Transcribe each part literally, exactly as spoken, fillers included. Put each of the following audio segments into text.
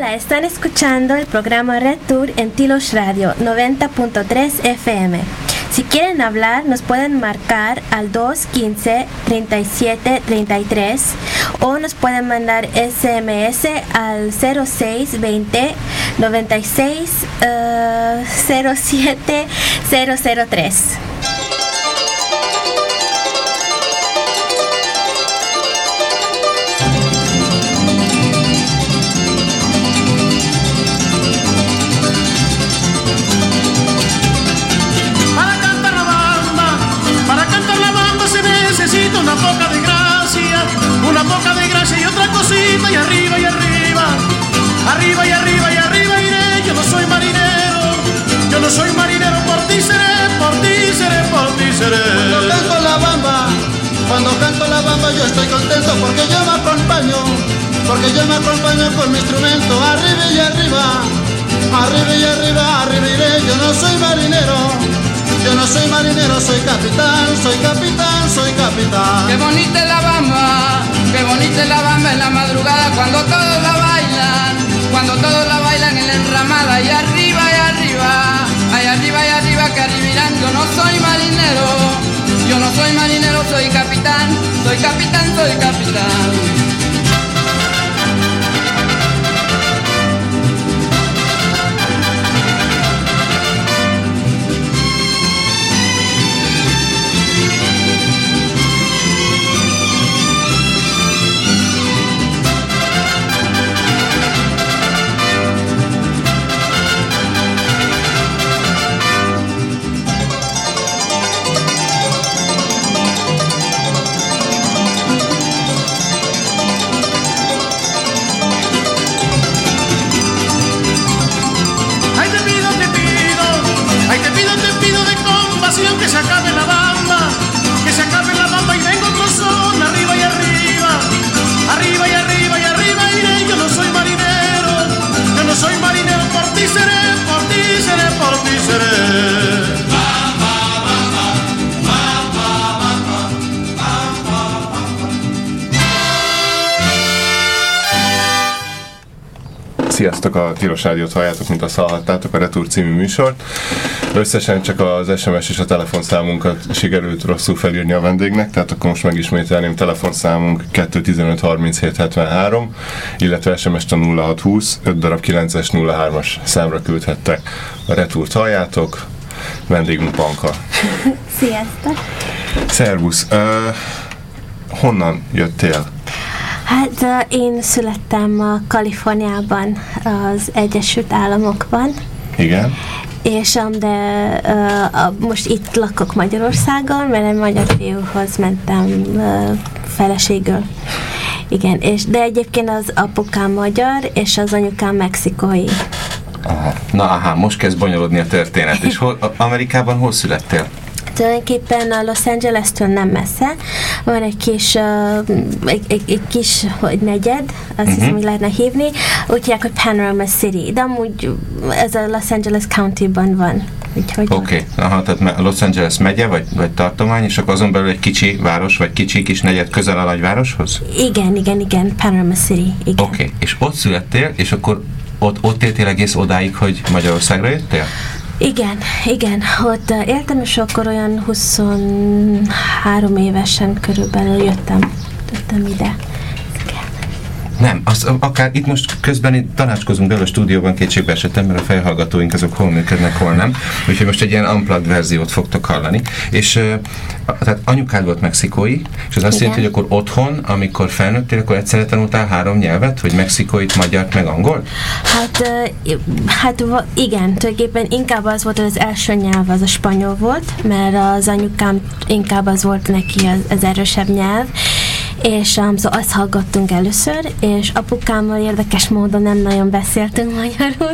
Hola, están escuchando el programa Red Tour en Tilos Radio noventa punto tres F M. Si quieren hablar, nos pueden marcar al dos quince, treinta y siete, treinta y tres o nos pueden mandar S M S al cero seis veinte, noventa y seis, cero siete, cero cero tres. Una poca de gracia, una poca de gracia y otra cosita y arriba y arriba, arriba y arriba y arriba iré. Yo no soy marinero, yo no soy marinero, por ti seré, por ti seré, por ti seré. Cuando canto la bamba, cuando canto la bamba yo estoy contento porque yo me acompaño, porque yo me acompaño con mi instrumento. Arriba y arriba, arriba y arriba, arriba iré. Yo no soy marinero, yo no soy marinero, soy capitán, soy capitán, soy capitán. Qué bonita es la bamba, qué bonita es la bamba en la madrugada cuando todos la bailan, cuando todos la bailan en la enramada y arriba y arriba, ay arriba y arriba que arribirán. Yo no soy marinero, yo no soy marinero, soy capitán, soy capitán, soy capitán. Que se acabe la bamba, que se acabe la bamba y vengo otro son, arriba y arriba, arriba y arriba y arriba iré. Yo no soy marinero, yo no soy marinero, por ti seré, por ti seré, por ti seré. Sziasztok, a Tilos Rádiót halljátok, mint azt hallhattátok, a Red Tour című műsort. Összesen csak az es em es és a telefonszámunkat sikerült rosszul felírni a vendégnek, tehát akkor most megismételném: telefonszámunk kettő tizenöt harminchét hetvenhárom, illetve es em est a nulla hat húsz öt darab kilences nulla hármas számra küldhettek. A Red Tourt halljátok, vendégünk Panka. Sziasztok! Szervusz! Uh, honnan jöttél? Hát én születtem a Kaliforniában, az Egyesült Államokban. Igen. És de uh, most itt lakok Magyarországon, mert egy magyar fiúhoz mentem uh, feleségül. Igen, és, de egyébként az apukám magyar, és az anyukám mexikói. Aha. Na aha, most kezd bonyolódni a történet. És hol, Amerikában hol születtél? Tulajdonképpen a Los Angeles-től nem messze. Van egy kis, uh, egy, egy, egy kis hogy negyed, azt uh-huh. hiszem, hogy lehetne hívni. Úgy hívják, hogy Panorama City, de amúgy ez a Los Angeles County-ban van. Oké, okay. Aha, tehát Los Angeles megye, vagy, vagy tartomány, és akkor azon belül egy kicsi város, vagy kicsi kis negyed közel a nagyvároshoz? Igen, igen, igen, Panorama City, igen. Oké, okay. És ott születtél, és akkor ott, ott éltél egész odáig, hogy Magyarországra jöttél? Igen, igen, ott uh, éltem, és akkor olyan huszonhárom évesen körülbelül jöttem, jöttem ide. Nem, az, akár itt most közben itt tanácskozunk belőle a stúdióban, kétségbe esettem, mert a fejhallgatóink azok hol működnek, hol nem. Úgyhogy most egy ilyen unplugged verziót fogtok hallani. És uh, tehát anyukád volt mexikói, és az azt jelenti, hogy akkor otthon, amikor felnőttél, akkor egyszerre tanultál három nyelvet, hogy mexikóit, magyart, meg angol? Hát, uh, hát igen, tulajdonképpen inkább az volt, hogy az első nyelv az a spanyol volt, mert az anyukám inkább az volt neki az, az erősebb nyelv, és um, szóval azt hallgattunk először, és apukámmal érdekes módon nem nagyon beszéltünk magyarul,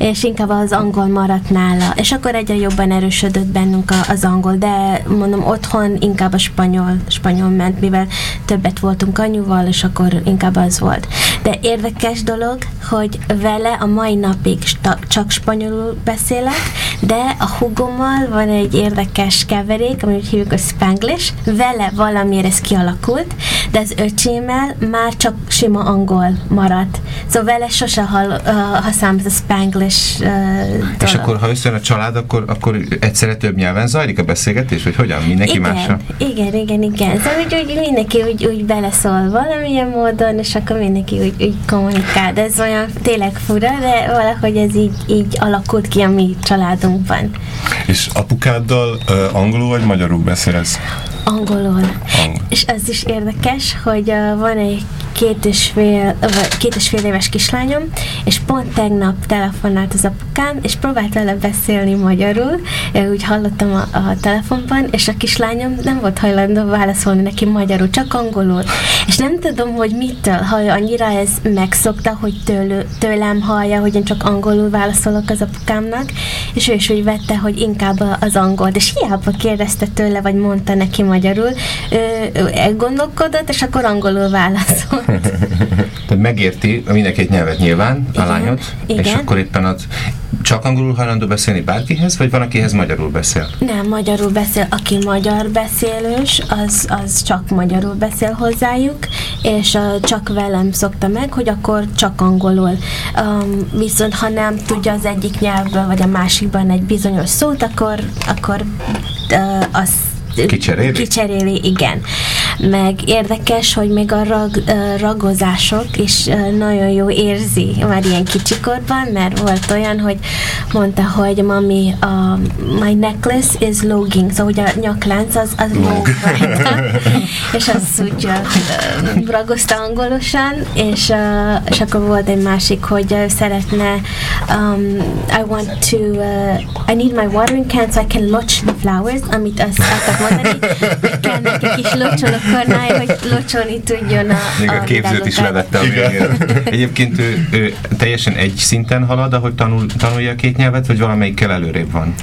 és inkább az angol maradt nála. És akkor egyre jobban erősödött bennünk az angol, de mondom, otthon inkább a spanyol, spanyol ment, mivel többet voltunk anyuval, és akkor inkább az volt. De érdekes dolog, hogy vele a mai napig csak spanyolul beszélek, de a hugommal van egy érdekes keverék, amit hívjuk a Spanglish, vele valamiért ez kialakult, de az öcsémmel már csak sima angol maradt. Szóval vele sose hall, uh, használom ez a Spanglish uh, És akkor, ha összejön a család, akkor, akkor egyszerre több nyelven zajlik a beszélgetés, vagy hogyan? Mindenki igen, másra? Igen, igen, igen. Szóval úgy, úgy mindenki úgy, úgy beleszól valamilyen módon, és akkor mindenki úgy, úgy kommunikál. De ez olyan tényleg fura, de valahogy ez így, így alakult ki a mi családunkban. És apukáddal uh, angolul vagy magyarul beszélsz? Angolul. Angol. És ez is érdekes, hogy uh, van egy két és, fél, uh, két és fél éves kislányom, és pont tegnap telefonált az apukám, és próbált vele beszélni magyarul, úgy hallottam a, a telefonban, és a kislányom nem volt hajlandó válaszolni neki magyarul, csak angolul. És nem tudom, hogy mitől, ha annyira ez megszokta, hogy tőlő, tőlem hallja, hogy én csak angolul válaszolok az apukámnak, és ő is úgy vette, hogy inkább az angol. És hiába kérdezte tőle, vagy mondta neki magyarul, ő, ő elgondolkodott, és akkor angolul válaszolt. Tehát megérti mind a két nyelvet nyilván, a igen, lányod, igen. És akkor éppen az csak angolul hajlandó beszélni bárkihez, vagy van, akihez magyarul beszél? Nem, magyarul beszél. Aki magyar beszélős, az, az csak magyarul beszél hozzájuk, és uh, csak velem szokta meg, hogy akkor csak angolul. Um, viszont ha nem tudja az egyik nyelvből, vagy a másikban egy bizonyos szót, akkor, akkor uh, az Kicseréli? Kicseréli, igen. Meg érdekes, hogy még a rag, uh, ragozások is uh, nagyon jó érzi már ilyen kicsikorban, mert volt olyan, hogy mondta, hogy mami, uh, my necklace is logging, szóval hogy a nyaklánc az, az lóg rajta, és azt úgy uh, ragozta angolosan, és, uh, és akkor volt egy másik, hogy uh, szeretne um, I want to uh, I need my watering can so I can lodge the flowers, amit azt akartak mondani, hogy kell neki kis locsolókornája, hogy locsolni tudjon a Még a, a képzőt is levette a végén. Egyébként ő, ő teljesen egy szinten halad, ahogy tanul, tanulja a két nyelvet, vagy valamelyikkel előrébb van?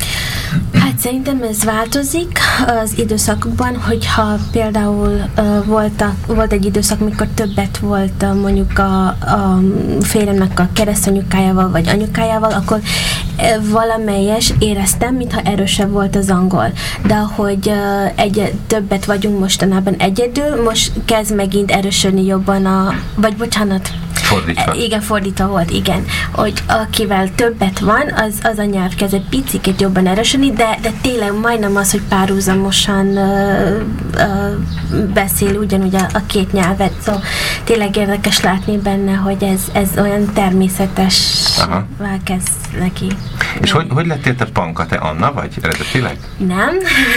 Hát szerintem ez változik az időszakokban, hogyha például uh, voltak, volt egy időszak, mikor többet volt uh, mondjuk a, a férjemnek a keresztanyukájával, vagy anyukájával, akkor uh, valamelyes éreztem, mintha erősebb volt az angol. De ahogy uh, egy, többet vagyunk mostanában egyedül, most kezd megint erősödni jobban a, vagy bocsánat, Fordítva. Igen, fordítva volt, igen. Hogy akivel többet van, az, az a nyelv kezd egy picit jobban erősödni, de, de tényleg majdnem az, hogy párhuzamosan uh, uh, beszél ugyanúgy a, a két nyelvet. Szóval tényleg érdekes látni benne, hogy ez, ez olyan természetesvá kezd neki. És hogy, hogy lettél te Panka? Te Anna vagy eredetileg? Nem.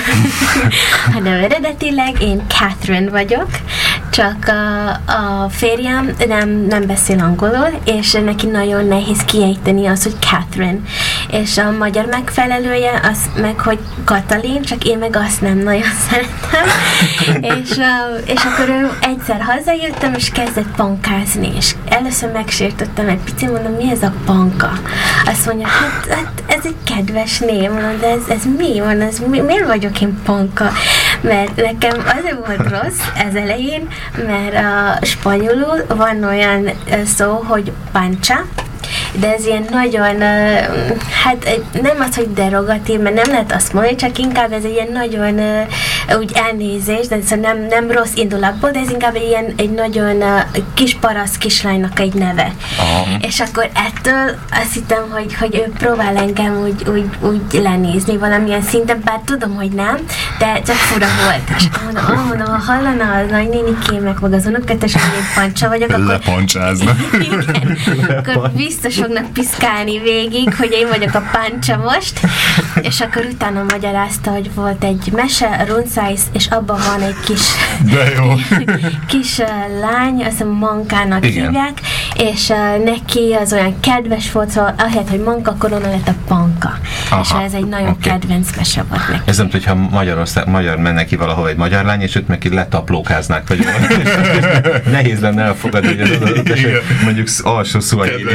hanem eredetileg én Catherine vagyok, csak a, a férjem nem, nem beszél angolul, és neki nagyon nehéz kiejteni az, hogy Catherine. És a magyar megfelelője az meg, hogy Katalin, csak én meg azt nem nagyon szeretem. és, uh, és akkor ő egyszer hazajöttem, és kezdett pankázni, és először megsértettem egy picit, mondom, mi ez a Panka? Azt mondja, hát, hát ez egy kedves név, mondom, de ez, ez mi van, ez, mi, miért vagyok én Panka? Mert nekem azért volt rossz ez elején, mert a spanyolul van olyan szó, hogy pancha, de ez ilyen nagyon, hát nem az, hogy derogatív, mert nem lehet azt mondani, csak inkább ez egy ilyen nagyon úgy elnézés, de szóval nem, nem rossz indulatból, de ez inkább egy ilyen egy nagyon kis paraszt kislánynak egy neve. Aha. És akkor ettől azt hittem, hogy, hogy ő próbál engem úgy, úgy, úgy lenézni valamilyen szinten, bár tudom, hogy nem, de csak fura volt. És akkor mondom, ah, mondom, ha hallana a nagynénikémek, meg az unokötes, hogy én pancsa vagyok, akkor... Lepancsáznak. Igen, akkor biztos fognak piszkálni végig, hogy én vagyok a pancsa most, és akkor utána magyarázta, hogy volt egy mese, Runszájsz, és abban van egy kis De jó. kis uh, lány, azt hiszem Mankának igen. hívják, és uh, neki az olyan kedves volt, szóval ahelyett, hogy Manka Korona lett a Panka. Aha, és ez egy nagyon okay. kedvenc mese volt neki. Ez nem, hogyha Magyarország, magyar menne ki valahol egy magyar lány, és őt meg ki letaplókáznák, vagy nehéz lenne elfogadni, hogy az adott eset, mondjuk alsó szuahili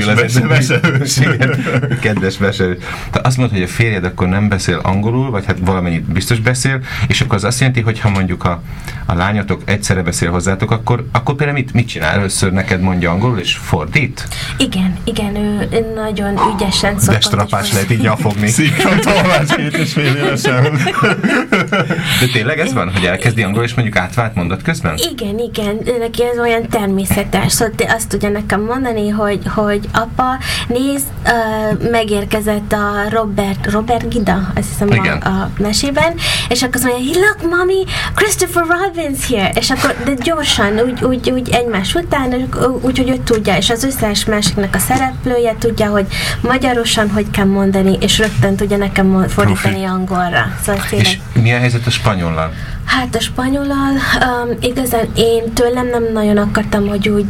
kedves veselő. Azt mondod, hogy a férjed akkor nem beszél angolul, vagy hát valamennyit biztos beszél, és akkor az azt jelenti, hogy ha mondjuk a, a lányatok egyszerre beszél hozzátok, akkor, akkor például mit, mit csinál? Először neked mondja angolul, és fordít? Igen, igen, ő, ő nagyon ügyesen szokott. De strapás lehet így nyafogni. Szinkron tolmács két és fél évesen. De tényleg ez van, hogy elkezdi angol, és mondjuk átvált mondat közben? Igen, igen, neki ez olyan természetes. Szóval azt tudja nekem mondani, hogy, hogy apa, nézd, uh, megérkezett a Robert, Robert Gida, azt hiszem a, a mesében, és akkor azt mondja, hey, look, mommy, Christopher Robin's here, és akkor, de gyorsan, úgy, úgy, úgy egymás után, úgy, hogy ő tudja, és az összes másiknak a szereplője tudja, hogy magyarosan hogy kell mondani, és rögtön tudja nekem fordítani angolra. Szóval és mi a helyzet a spanyollal? Hát a spanyollal um, igazán én tőlem nem nagyon akartam, hogy úgy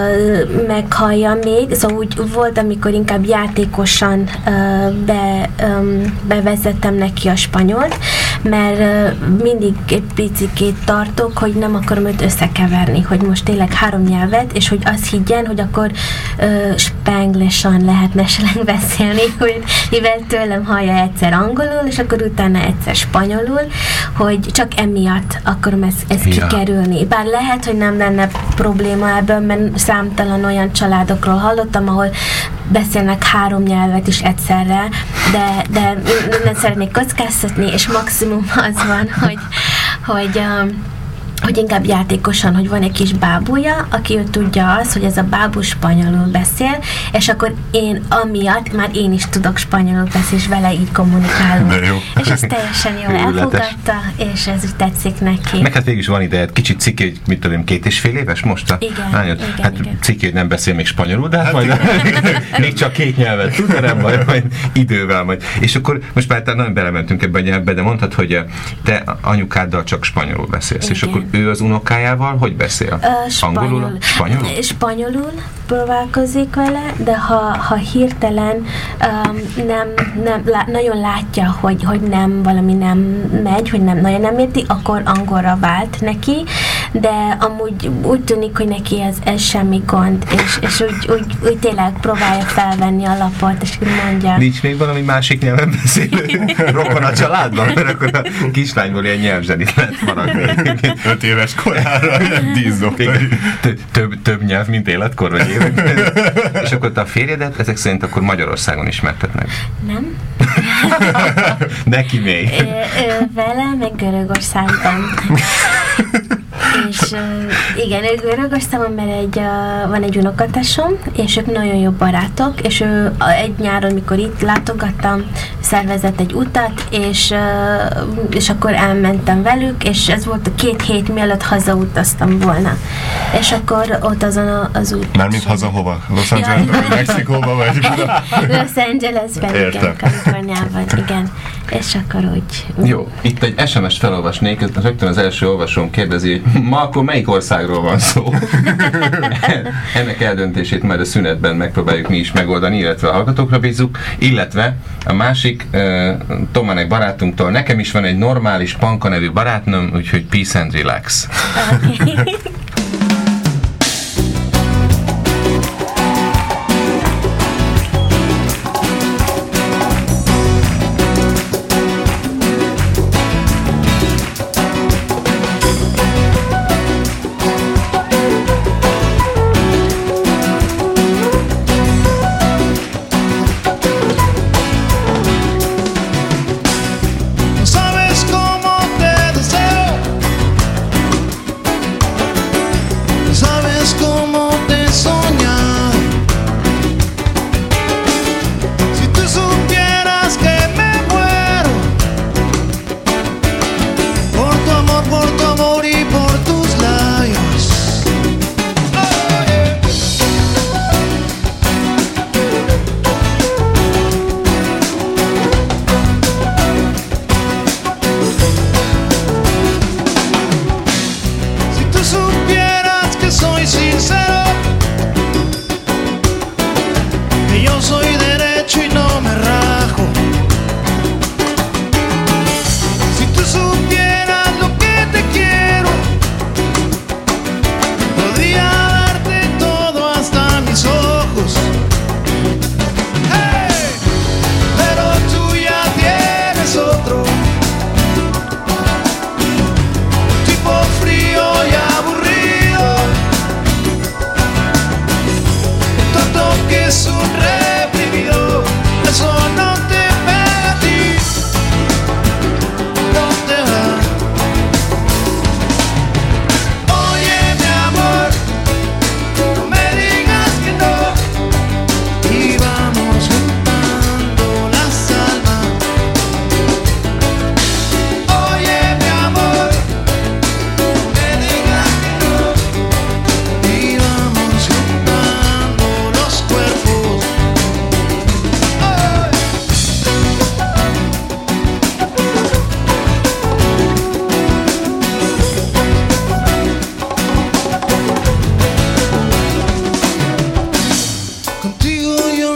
uh, meghallja még, szóval úgy volt, amikor inkább játékosan uh, be, um, bevezettem neki a spanyolt, mert uh, mindig egy picikét tartok, hogy nem akarom őt összekeverni, hogy most tényleg három nyelvet, és hogy azt higgyen, hogy akkor uh, spanglish-an lehetne esetleg beszélni, hogy mivel tőlem hallja egyszer angolul, és akkor utána egyszer spanyolul, hogy csak emiatt akarom ezt, ezt ja. kikerülni. Bár lehet, hogy nem lenne probléma ebből, mert számtalan olyan családokról hallottam, ahol beszélnek három nyelvet is egyszerre, de, de nem szeretnék kockáztatni, és maximum az van, hogy, hogy um, hogy inkább játékosan, hogy van egy kis bábúja, aki ő tudja azt, hogy ez a bábú spanyolul beszél, és akkor én amiatt már én is tudok spanyolul beszélni, és vele így kommunikálunk. És ez teljesen jól elfogadta, és ez úgy tetszik neki. Meg hát végül is van ide, kicsik ciki, hogy mit tudom, két és fél éves most a igen, lányod? Igen, hát igen. Ciki, hogy nem beszél még spanyolul, de hát majd még csak két nyelvet tud, de nem baj, majd idővel majd. És akkor most már nagyon belementünk ebbe a nyelvbe, de mondtad, hogy te anyukáddal csak spanyolul beszélsz, igen. És akkor ő az unokájával hogy beszél? Uh, spanyol. Angolul? Spanyolul? Spanyolul próbálkozik vele, de ha, ha hirtelen um, nem, nem, lá, nagyon látja, hogy, hogy nem, valami nem megy, hogy nem, nagyon nem érti, akkor angolra vált neki, de amúgy úgy tűnik, hogy neki ez, ez semmi gond, és, és úgy, úgy, úgy tényleg próbálja felvenni a lapot, és mondja. Nincs még valami másik nyelven beszélő rokon a családban? Mert akkor a kislányból ilyen nyelvzsenit lehet maradni. Öt éves korára díszok. Több, több nyelv, mint életkor, vagy évek. És akkor te a férjedet ezek szerint akkor Magyarországon ismerted meg? Nem. Neki még. Ö, ö, vele, meg Görögországban. És uh, igen, ő Görögországban, mert egy, uh, van egy unokatásom, és ők nagyon jó barátok, és ő egy nyáron, mikor itt látogattam, szervezett egy utat, és, uh, és akkor elmentem velük, és ez volt a két hét, mielőtt hazautaztam volna. És akkor ott azon a, az út... Mármint haza hova? Los Angelesben, vagy Mexikóban, vagy? Los Angelesben, igen, Kaliforniában, igen. És akkor úgy... Jó, itt egy es em es-t felolvasnék, rögtön az első olvasón kérdezi, hogy ma akkor melyik országról van szó? Ennek eldöntését majd a szünetben megpróbáljuk mi is megoldani, illetve a hallgatókra bízzuk, illetve a másik uh, Tománek barátunktól, nekem is van egy normális Panka nevű barátnőm, úgyhogy peace and relax. Okay. Sabes cómo te deseo.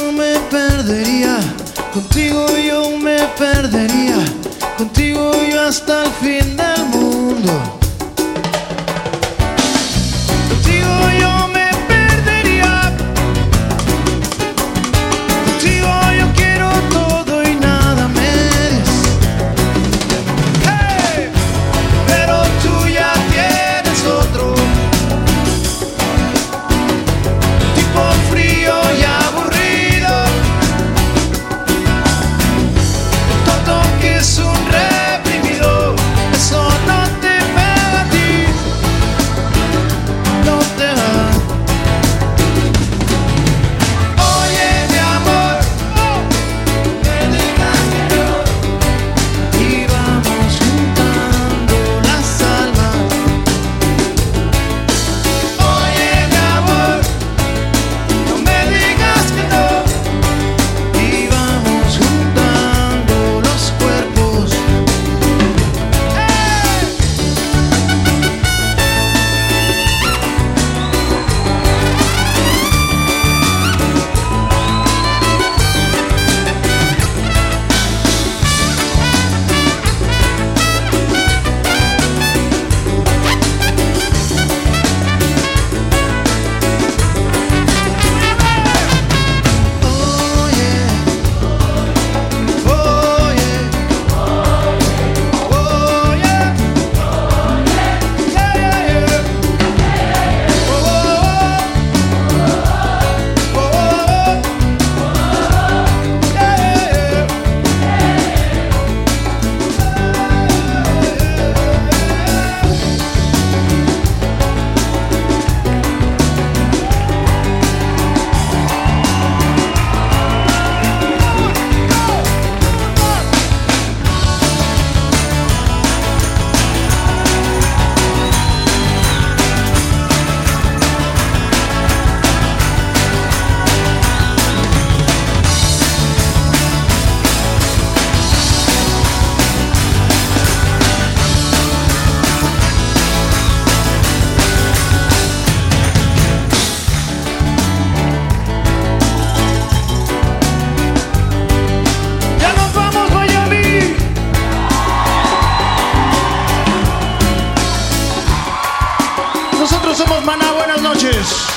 yo me perdería, contigo yo me perdería, contigo yo hasta el fin del mundo. Contigo yo me perdería, contigo yo quiero todo y nada me des. Hey, pero tú ya tienes otro tipo frío y aburrido, todo que es un reprimido. Eso no te pega a ti, no te va. Oye mi amor, me digas que no, y vamos juntando las almas. Oye mi amor, no me digas que no, y vamos juntando los cuerpos. Ya nos vamos, Miami. Nosotros somos Maná, buenas noches.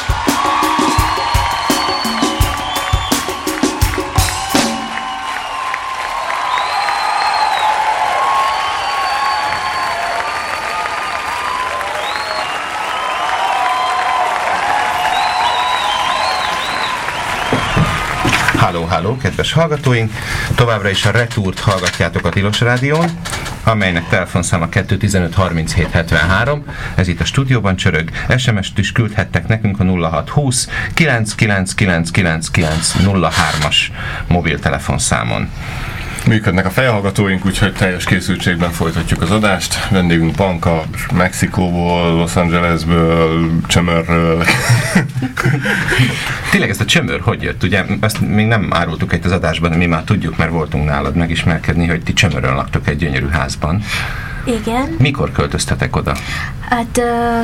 Halló, halló, kedves hallgatóink! Továbbra is a Retúrt hallgatjátok a Tilos Rádión, amelynek telefonszáma kettő tizenöt harminchét hetvenhárom. Ez itt a stúdióban csörög. es em est is küldhettek nekünk a nulla hat húsz kilenc kilenc kilenc kilenc kilenc nulla hármas mobiltelefonszámon. Működnek a fejhallgatóink, úgyhogy teljes készültségben folytatjuk az adást. Vendégünk Panka, Mexikóból, Los Angelesből, Csömörről. Tényleg ez a csömör hogy jött? Ugye ezt még nem árultuk itt az adásban, de mi már tudjuk, mert voltunk nálad megismerkedni, hogy ti Csömörön laktok egy gyönyörű házban. Igen. Mikor költöztetek oda? Hát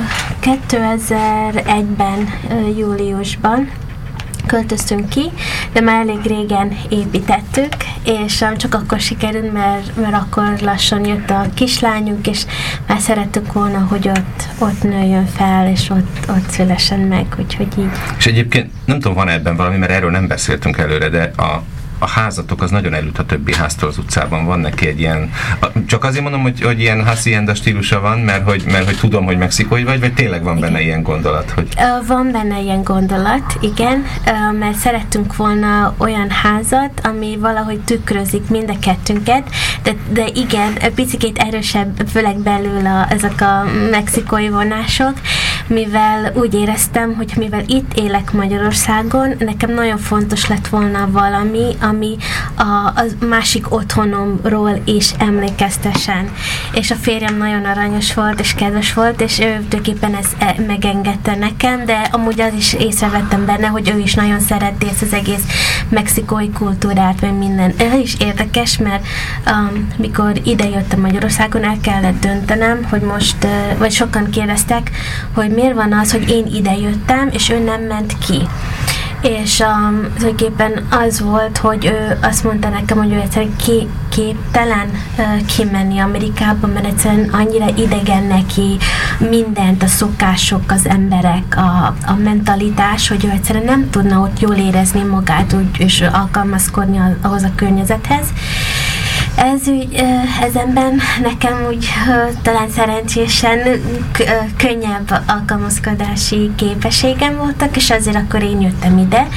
kétezer-egyben júliusban költöztünk ki, de már elég régen építettük, és um, csak akkor sikerült, mert, mert akkor lassan jött a kislányunk, és már szerettük volna, hogy ott, ott nőjön fel, és ott, ott szülessen meg, úgyhogy így. És egyébként nem tudom, van ebben valami, mert erről nem beszéltünk előre, de a a házatok az nagyon elült a többi háztól az utcában. Van neki egy ilyen, csak azért mondom, hogy, hogy ilyen hacienda stílusa van, mert hogy, mert hogy tudom, hogy mexikói vagy, vagy tényleg van benne igen. ilyen gondolat? Hogy... Van benne ilyen gondolat, igen, mert szerettünk volna olyan házat, ami valahogy tükrözik mind a kettőnket, de, de igen, picikét erősebb, főleg belül a, ezek a mexikói vonások, mivel úgy éreztem, hogy mivel itt élek Magyarországon, nekem nagyon fontos lett volna valami, ami a, a másik otthonomról is emlékeztessen. És a férjem nagyon aranyos volt, és kedves volt, és ő tulajdonképpen ezt megengedte nekem, de amúgy az is észrevettem benne, hogy ő is nagyon szereti ezt az egész mexikói kultúrát, meg minden. Ez is érdekes, mert um, mikor ide jöttem Magyarországon, el kellett döntenem, hogy most, uh, vagy sokan kérdeztek, hogy miért van az, hogy én ide jöttem, és ő nem ment ki. és um, tulajdonképpen az volt, hogy ő azt mondta nekem, hogy ő egyszerűen ki, képtelen uh, kimenni Amerikába, mert egyszerűen annyira idegen neki mindent, a szokások, az emberek, a, a mentalitás, hogy ő egyszerűen nem tudna ott jól érezni magát úgy, és alkalmazkodni ahhoz a környezethez. Ez úgy, ezenben nekem úgy talán szerencsésen könnyebb alkalmazkodási képességem voltak, és azért akkor én jöttem ide,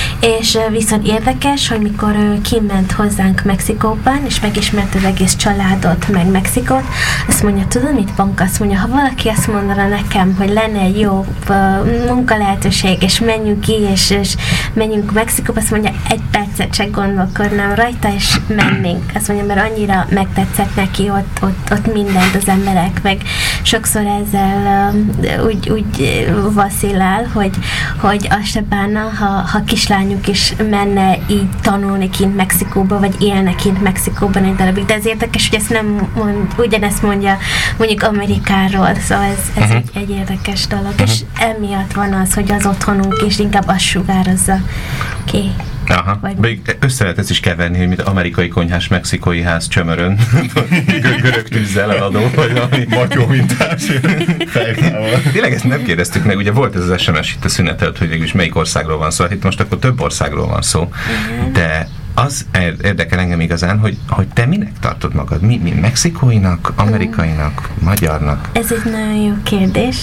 és viszont érdekes, hogy mikor ő kiment hozzánk Mexikóban, és megismert az egész családot, meg Mexikót, azt mondja, tudod mit, Panka? Azt mondja, ha valaki azt mondaná nekem, hogy lenne egy jó munkalehetőség, és menjünk ki, és, és menjünk Mexikóba, azt mondja, egy percet se gondolkodnám rajta, és mennénk. Azt mondja, mert annyira megtetszett neki ott, ott, ott mindent az emberek, meg sokszor ezzel uh, úgy, úgy vaszilál, hogy, hogy azt se bánna, ha, ha kislányuk is menne így tanulni kint Mexikóba, vagy élnek kint Mexikóban egy darabig. De ez érdekes, hogy ezt nem mond, ugyanezt mondja mondjuk Amerikáról, szóval ez, ez uh-huh. egy, egy érdekes dolog. Uh-huh. És emiatt van az, hogy az otthonunk is inkább azt sugározza ki. Aha, még össze lehet ezt is keverni, mint amerikai konyhás, mexikói ház csömörön, görög tűzzel eladó, vagy valami matyó mintás fejfával. Tényleg ezt nem kérdeztük meg, ugye volt ez az es em es itt a szünetelt, hogy végülis melyik országról van szó, hát itt most akkor több országról van szó, de az érdekel engem igazán, hogy, hogy te minek tartod magad? Mi, mi mexikóinak, amerikainak, magyarnak? Ez egy nagyon jó kérdés,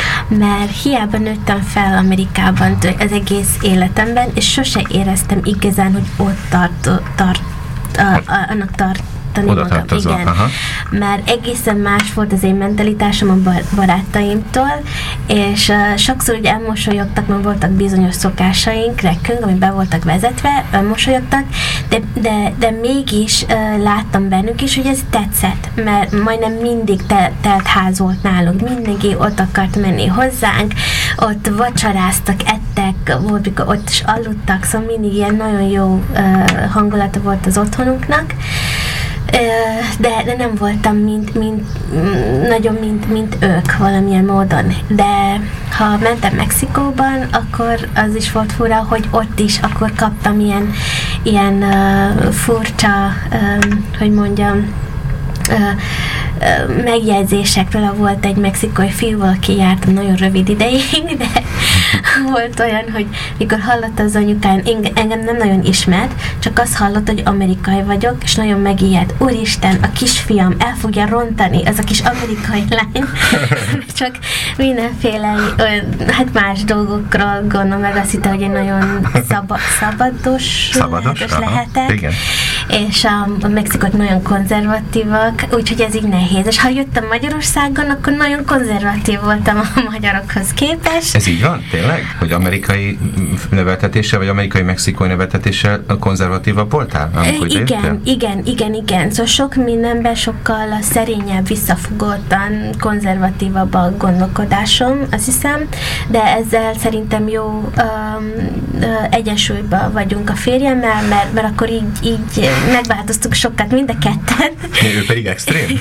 mert hiába nőttem fel Amerikában az egész életemben, és sose éreztem igazán, hogy ott tart, tart a, a, annak tart oda tartozva. Igen. Aha. Mert egészen más volt az én mentalitásom a barátaimtól, és uh, sokszor ugye elmosolyogtak, mert voltak bizonyos szokásaink, rekkünk, amik be voltak vezetve, elmosolyogtak, de, de, de mégis uh, láttam bennük is, hogy ez tetszett, mert majdnem mindig te, telt ház volt nálunk, mindenki ott akart menni hozzánk, ott vacsoráztak, ettek, volt, mikor ott is aludtak, szóval mindig ilyen nagyon jó uh, hangulata volt az otthonunknak. De, de nem voltam mint, mint, nagyon mint, mint ők valamilyen módon. De ha mentem Mexikóban, akkor az is volt fura, hogy ott is akkor kaptam ilyen, ilyen uh, furcsa, um, hogy mondjam, uh, uh, megjegyzésekről. Volt egy mexikói fiú, aki jártam nagyon rövid ideig, de volt olyan, hogy mikor hallotta az anyukám, engem nem nagyon ismert, csak azt hallott, hogy amerikai vagyok, és nagyon megijedt. Úristen, a kisfiam el fogja rontani, az a kis amerikai lány. Csak mindenféle hát más dolgokról gondolom, meg azt hitte, hogy én nagyon szaba, szabados, szabados lehetek. Igen. És a, a Mexikók nagyon konzervatívak, úgyhogy ez így nehéz. És ha jöttem Magyarországon, akkor nagyon konzervatív voltam a magyarokhoz képest. Ez így van? Tényleg? Hogy amerikai neveltetéssel, vagy amerikai-mexikói neveltetéssel konzervatívabb voltál? Igen, igen, igen, igen. Szóval sok mindenben sokkal szerényebb, visszafogottan, konzervatívabb a gondolkodásom, azt hiszem, de ezzel szerintem jó um, uh, egyensúlyban vagyunk a férjemmel, mert, mert akkor így, így megváltoztuk sokat mind a ketten. Ő pedig extrém?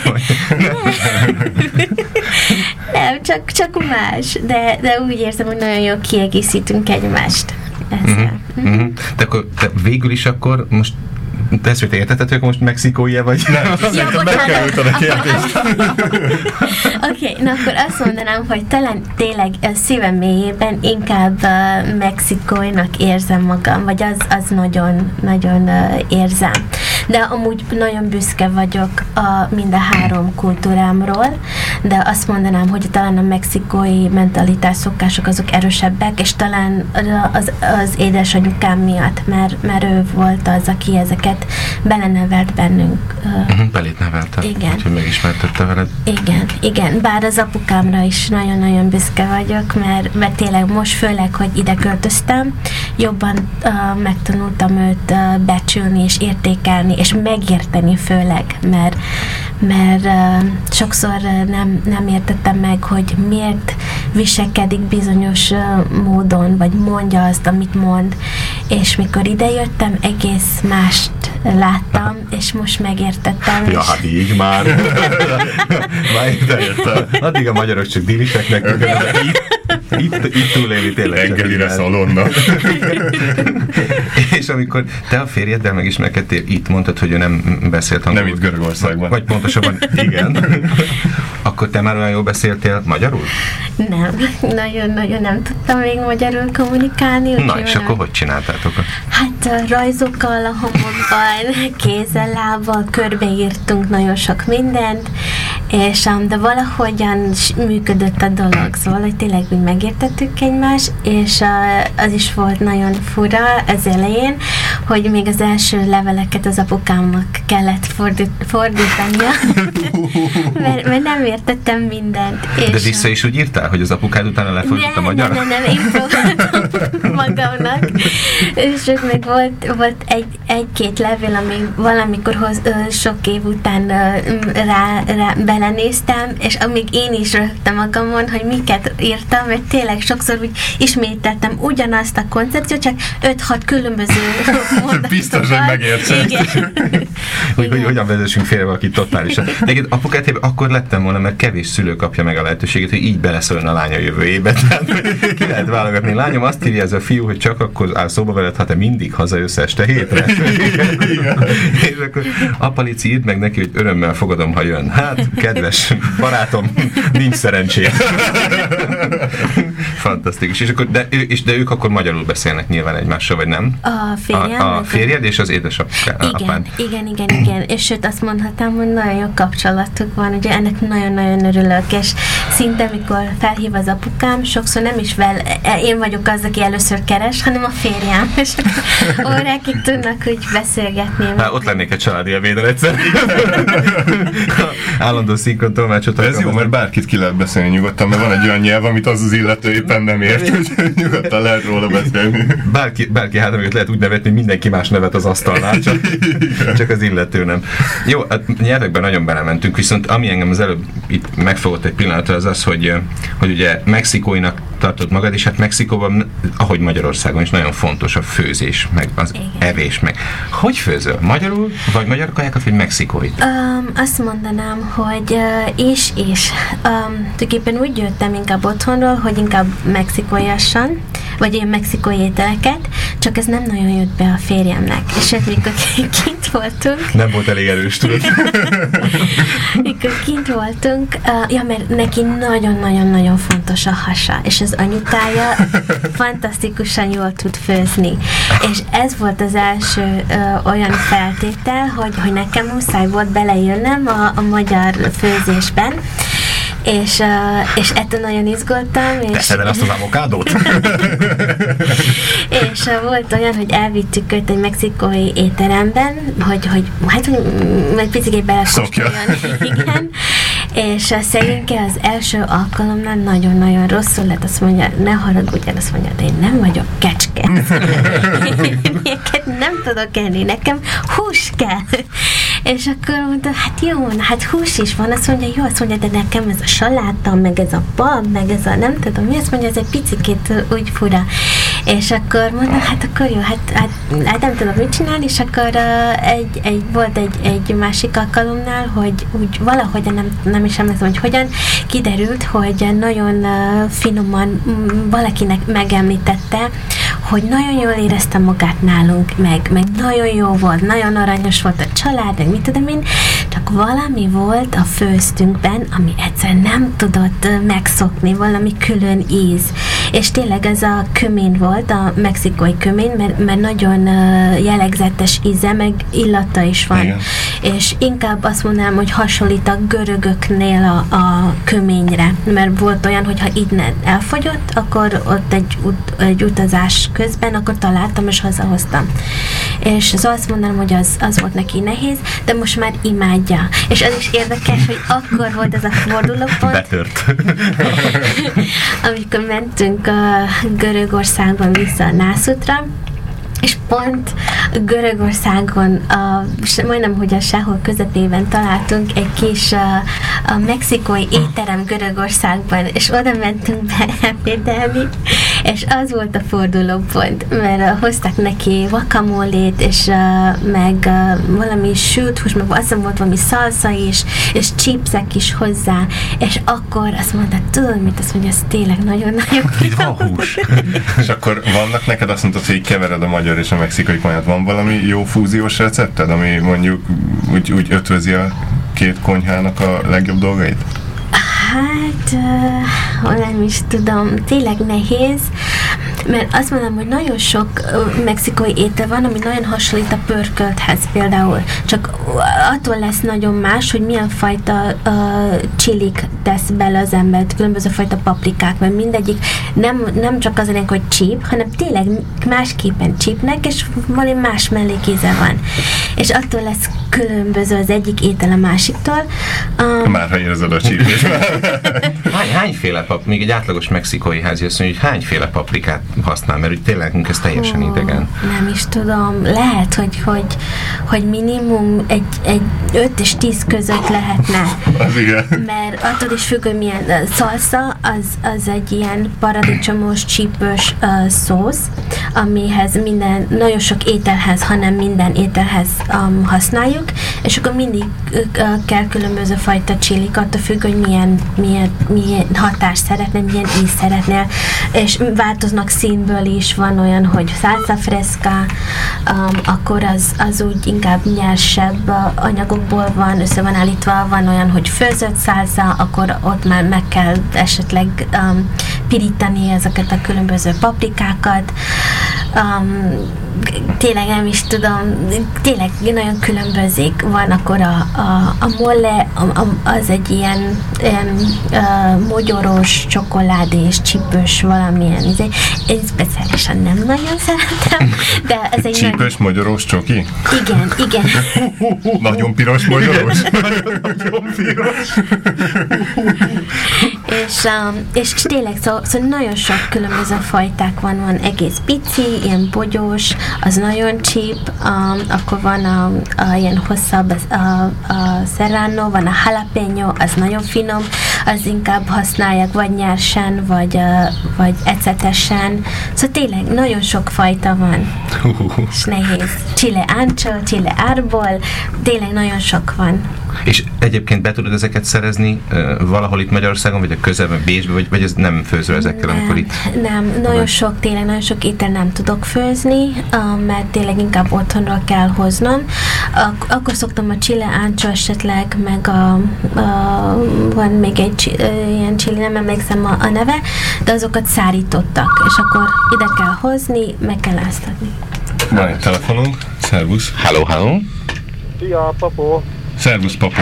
Nem, csak, csak más, de, de úgy érzem, hogy nagyon jól kiegészítünk egymást ezzel. Mm-hmm. Mm-hmm. De akkor te végül is akkor most te ezt, hogy te értetted, hogy most mexikói-e vagy? Nem, ja, megkerülted a kérdést. Oké, okay, na akkor azt mondanám, hogy talán tényleg a szívem mélyében inkább uh, mexikóinak érzem magam, vagy az, az nagyon, nagyon uh, érzem. De amúgy nagyon büszke vagyok a, mind a három kultúrámról, de azt mondanám, hogy talán a mexikói mentalitás, szokások azok erősebbek, és talán az, az édesanyukám miatt, mert, mert ő volt az, aki ezeket belenevelt bennünk. Uh-huh, belét nevelte. Igen. Úgyhogy megismertette veled. Igen, igen. Bár az apukámra is nagyon-nagyon büszke vagyok, mert, mert tényleg most főleg, hogy ide költöztem, jobban uh, megtanultam őt uh, becsülni és értékelni, és megérteni főleg, mert, mert uh, sokszor uh, nem, nem értettem meg, hogy miért viselkedik bizonyos uh, módon, vagy mondja azt, amit mond, és mikor idejöttem, egész mást láttam, és most megértettem. Ja, hát így már. Már idejöttem. Addig a magyarok csak dilisek nekünk, de itt Itt, itt túlélni tényleg. Reggelire szalonna. És amikor te a férjeddel megismerkedtél, itt mondtad, hogy ő nem beszélt angolul. Nem itt Görögországban. Vagy pontosabban igen. Akkor te már olyan jól beszéltél magyarul? Nem, nagyon-nagyon nem tudtam még magyarul kommunikálni. Na, és akkor hogy csináltátok? Hát rajzokkal a homokban, kézzel, lábbal körbeírtunk nagyon sok mindent, és de valahogyan működött a dolog, szóval, hogy tényleg úgy megértettük egymást, és az is volt nagyon fura az elején, hogy még az első leveleket az apukámnak kellett fordít, fordítania, mert, mert nem értettem mindent. És de vissza is úgy írtál, hogy az apukád utána lefordított a magyarra? Nem, nem, nem, én próbáltam magamnak, és még volt, volt egy, egy-két levél, ami valamikor hoz, sok év után rá, rá belenéztem, és amíg én is rögtem magamon, hogy miket írtam, mert tényleg sokszor úgy ismételtem ugyanazt a koncepciót, csak öt-hat különböző mondatokat. Biztos, hogy megértsek. Igen. Hogy, hogy hogyan vezessünk félre valaki totálisan. Egyébként apukát akkor lettem volna, mert kevés szülő kapja meg a lehetőséget, hogy így beleszóljon a lánya jövőjébe. Tehát ki lehet válogatni. Lányom, azt írja ez a fiú, hogy csak akkor áll szóba veled, ha te mindig hazajössz este hétre. És akkor apa Lici, írd meg neki, hogy örömmel fogadom, ha jön. Hát, kedves barátom, nincs szerencsém. Fantasztikus. És, akkor, de, és, de ők akkor magyarul beszélnek nyilván egymással, vagy nem? A férjem? A, a férjed és az édesapád. Igen, igen, igen, igen. És sőt, azt mondhatám, hogy nagyon jó kapcsolatuk van. Ugye ennek nagyon-nagyon örülök, és szinte, mikor felhív az apukám, sokszor nem is vel, én vagyok az, aki először keres, hanem a férjem. És órákig tudnak úgy beszélgetni. Hát ott lennék egy családi elvédel egyszer. Állandó szinkron tolmácsot. Ez jó, mert bárkit ki lehet beszélni nyugodtan, mert van egy olyan nyelv, amit az az illető éppen nem ért, hogy nyugodtan lehet róla beszélni. Bárki, bárki hát amit lehet úgy nevetni, hogy mindenki más nevet az asztalnál, csak, csak az illető nem. Jó, hát nyelvekben nagyon belementünk, viszont ami engem az előbb itt megfogott egy pillanatra, az az, hogy, hogy ugye mexikóinak tartod magad, és hát Mexikóban, ahogy Magyarországon is nagyon fontos a főzés, meg az igen. evés, meg. Hogy főzöl? Magyarul, vagy magyar kajákat, vagy mexikóit? Um, azt mondanám, hogy uh, és, és. Um, tulajdonképpen úgy jöttem inkább otthonról, hogy inkább mexikóiasan, vagy ilyen mexikói ételeket, csak ez nem nagyon jött be a férjemnek. És hát mikor kint voltunk... Nem volt elég erős, tudod? Mikor kint voltunk, uh, ja, mert neki nagyon-nagyon-nagyon fontos a hasa, és az anyukája fantasztikusan jól tud főzni. És ez volt az első uh, olyan feltétel, hogy, hogy nekem muszáj volt belejönnöm a, a magyar főzésben, és, uh, és ettől nagyon izgultam. És teszed el azt az avokádót? És uh, volt olyan, hogy elvittük őt egy mexikói étteremben, hogy, hogy hát, hogy egy picit belekóstoljon. Igen. És a szegényke az első alkalomnál nagyon-nagyon rosszul lett, azt mondja, ne haragudj el, azt mondja, de én nem vagyok kecske. Én nem tudok enni, nekem hús kell. És akkor mondta, hát jó, hát hús is van, azt mondja, jó, azt mondja, de nekem ez a saláta, meg ez a bab, meg ez a nem tudom mi, azt mondja, ez egy picikét úgy fura. És akkor mondom, hát akkor jó, hát, hát, hát nem tudom mit csinálni, és akkor uh, egy, egy, volt egy, egy másik alkalomnál, hogy úgy valahogy, nem, nem is emlékszem, hogy hogyan, kiderült, hogy nagyon uh, finoman m- valakinek megemlítette, hogy nagyon jól érezte magát nálunk, meg, meg nagyon jó volt, nagyon aranyos volt a család, meg mit tudom én, csak valami volt a főztünkben, ami egyszer nem tudott megszokni, valami külön íz. És tényleg ez a kömén volt, a mexikói kömén, mert, mert nagyon jellegzetes íze, meg illata is van. Igen. És inkább azt mondanám, hogy hasonlít a görögöknél a, a köményre, mert volt olyan, hogyha innen elfogyott, akkor ott egy, ut, egy utazás közben, akkor találtam és hazahoztam. És az azt mondanám, hogy az, az volt neki nehéz, de most már imádja. És az is érdekes, hogy akkor volt ez a fordulópont. Betört. Amikor mentünk a Görögországban vissza a Nászutra, és pont Görögországon, a, majdnem, hogy a sehol közepében találtunk egy kis a, a mexikói étterem Görögországban, és oda mentünk be ebédelni, És az volt a fordulópont, mert hoztak neki guacamolét, és uh, meg uh, valami sült hús, meg azt hiszem volt valami szalsza is, és chipsek is hozzá, és akkor azt mondta, tudod mit, azt mondja, ez tényleg nagyon-nagyon Itt van hús. És akkor vannak neked, azt mondtad, hogy kevered a magyar és a mexikai konyhát. Van valami jó fúziós recepted, ami mondjuk úgy, úgy ötvözi a két konyhának a legjobb dolgait? Hát, uh, nem is tudom, tényleg nehéz, mert azt mondom, hogy nagyon sok uh, mexikai étel van, ami nagyon hasonlít a pörkölthez például, csak attól lesz nagyon más, hogy milyen fajta uh, csilik tesz bele az embert, különböző fajta paprikák, mert mindegyik nem, nem csak az ennek, hogy csíp, hanem tényleg másképpen csípnek, és valami más mellékíze van. És attól lesz különböző az egyik étel a másiktól. Um, Már ha érzed a csípést. Hány, hányféle pap, még egy átlagos mexikói házi azt mondja, hogy hányféle paprikát használ, mert úgy tényleg ez teljesen Ó, idegen. Nem is tudom. Lehet, hogy, hogy, hogy minimum egy, egy öt és tíz között lehetne. Az igen. Mert attól is függ, hogy milyen uh, szalsza, az, az egy ilyen paradicsomos, csípős uh, szósz, amihez minden, nagyon sok ételhez, hanem minden ételhez um, használjuk, és akkor mindig uh, kell különböző fajta csilik, attól függ, hogy milyen, milyen, milyen hatást szeretnél, milyen íz szeretnél, és változnak színből is, van olyan, hogy salsa fresca, um, akkor az, az úgy inkább nyersebb anyagokból van, össze van állítva, van olyan, hogy főzött salsa, akkor ott már meg kell esetleg um, pirítani ezeket a különböző paprikákat. Um, tényleg nem is tudom, tényleg nagyon különbözik. Van akkor a, a, a mole, a, a, az egy ilyen, ilyen uh, mogyoros, csokoládés, csípős valamilyen. Ez egy, én speciálisan nem nagyon szeretem, de ez egy Csípős, nagy... mogyoros csoki? Igen, igen. Nagyon piros mogyoros? Nagyon piros. és, um, és tényleg, szó, szóval nagyon sok különböző fajták van, van egész pici, ilyen bogyós, az nagyon cheap, um, akkor van a, a ilyen hosszabb, a, a serrano, van a jalapeno, az nagyon finom, az inkább használják vagy nyersen, vagy, uh, vagy ecetesen, szóval tényleg nagyon sok fajta van, uh. és nehéz. Chile ancho, chile árbol, tényleg nagyon sok van. És egyébként be tudod ezeket szerezni uh, valahol itt Magyarországon, vagy a közelben, Bécsben, vagy, vagy ez nem főzöl ezekkel, nem, amikor itt... Nem, nagyon vagy... sok, tényleg nagyon sok étel nem tudok főzni, uh, mert tényleg inkább otthonról kell hoznom. Ak- akkor szoktam a chile ancho esetleg, meg a, a van még egy csi, uh, ilyen chili, nem emlékszem a, a neve, de azokat szárítottak, és akkor ide kell hozni, meg kell áztatni. Van egy telefonunk. Szervusz. Hello, hello. Szia, Papó. Szervusz, Papó.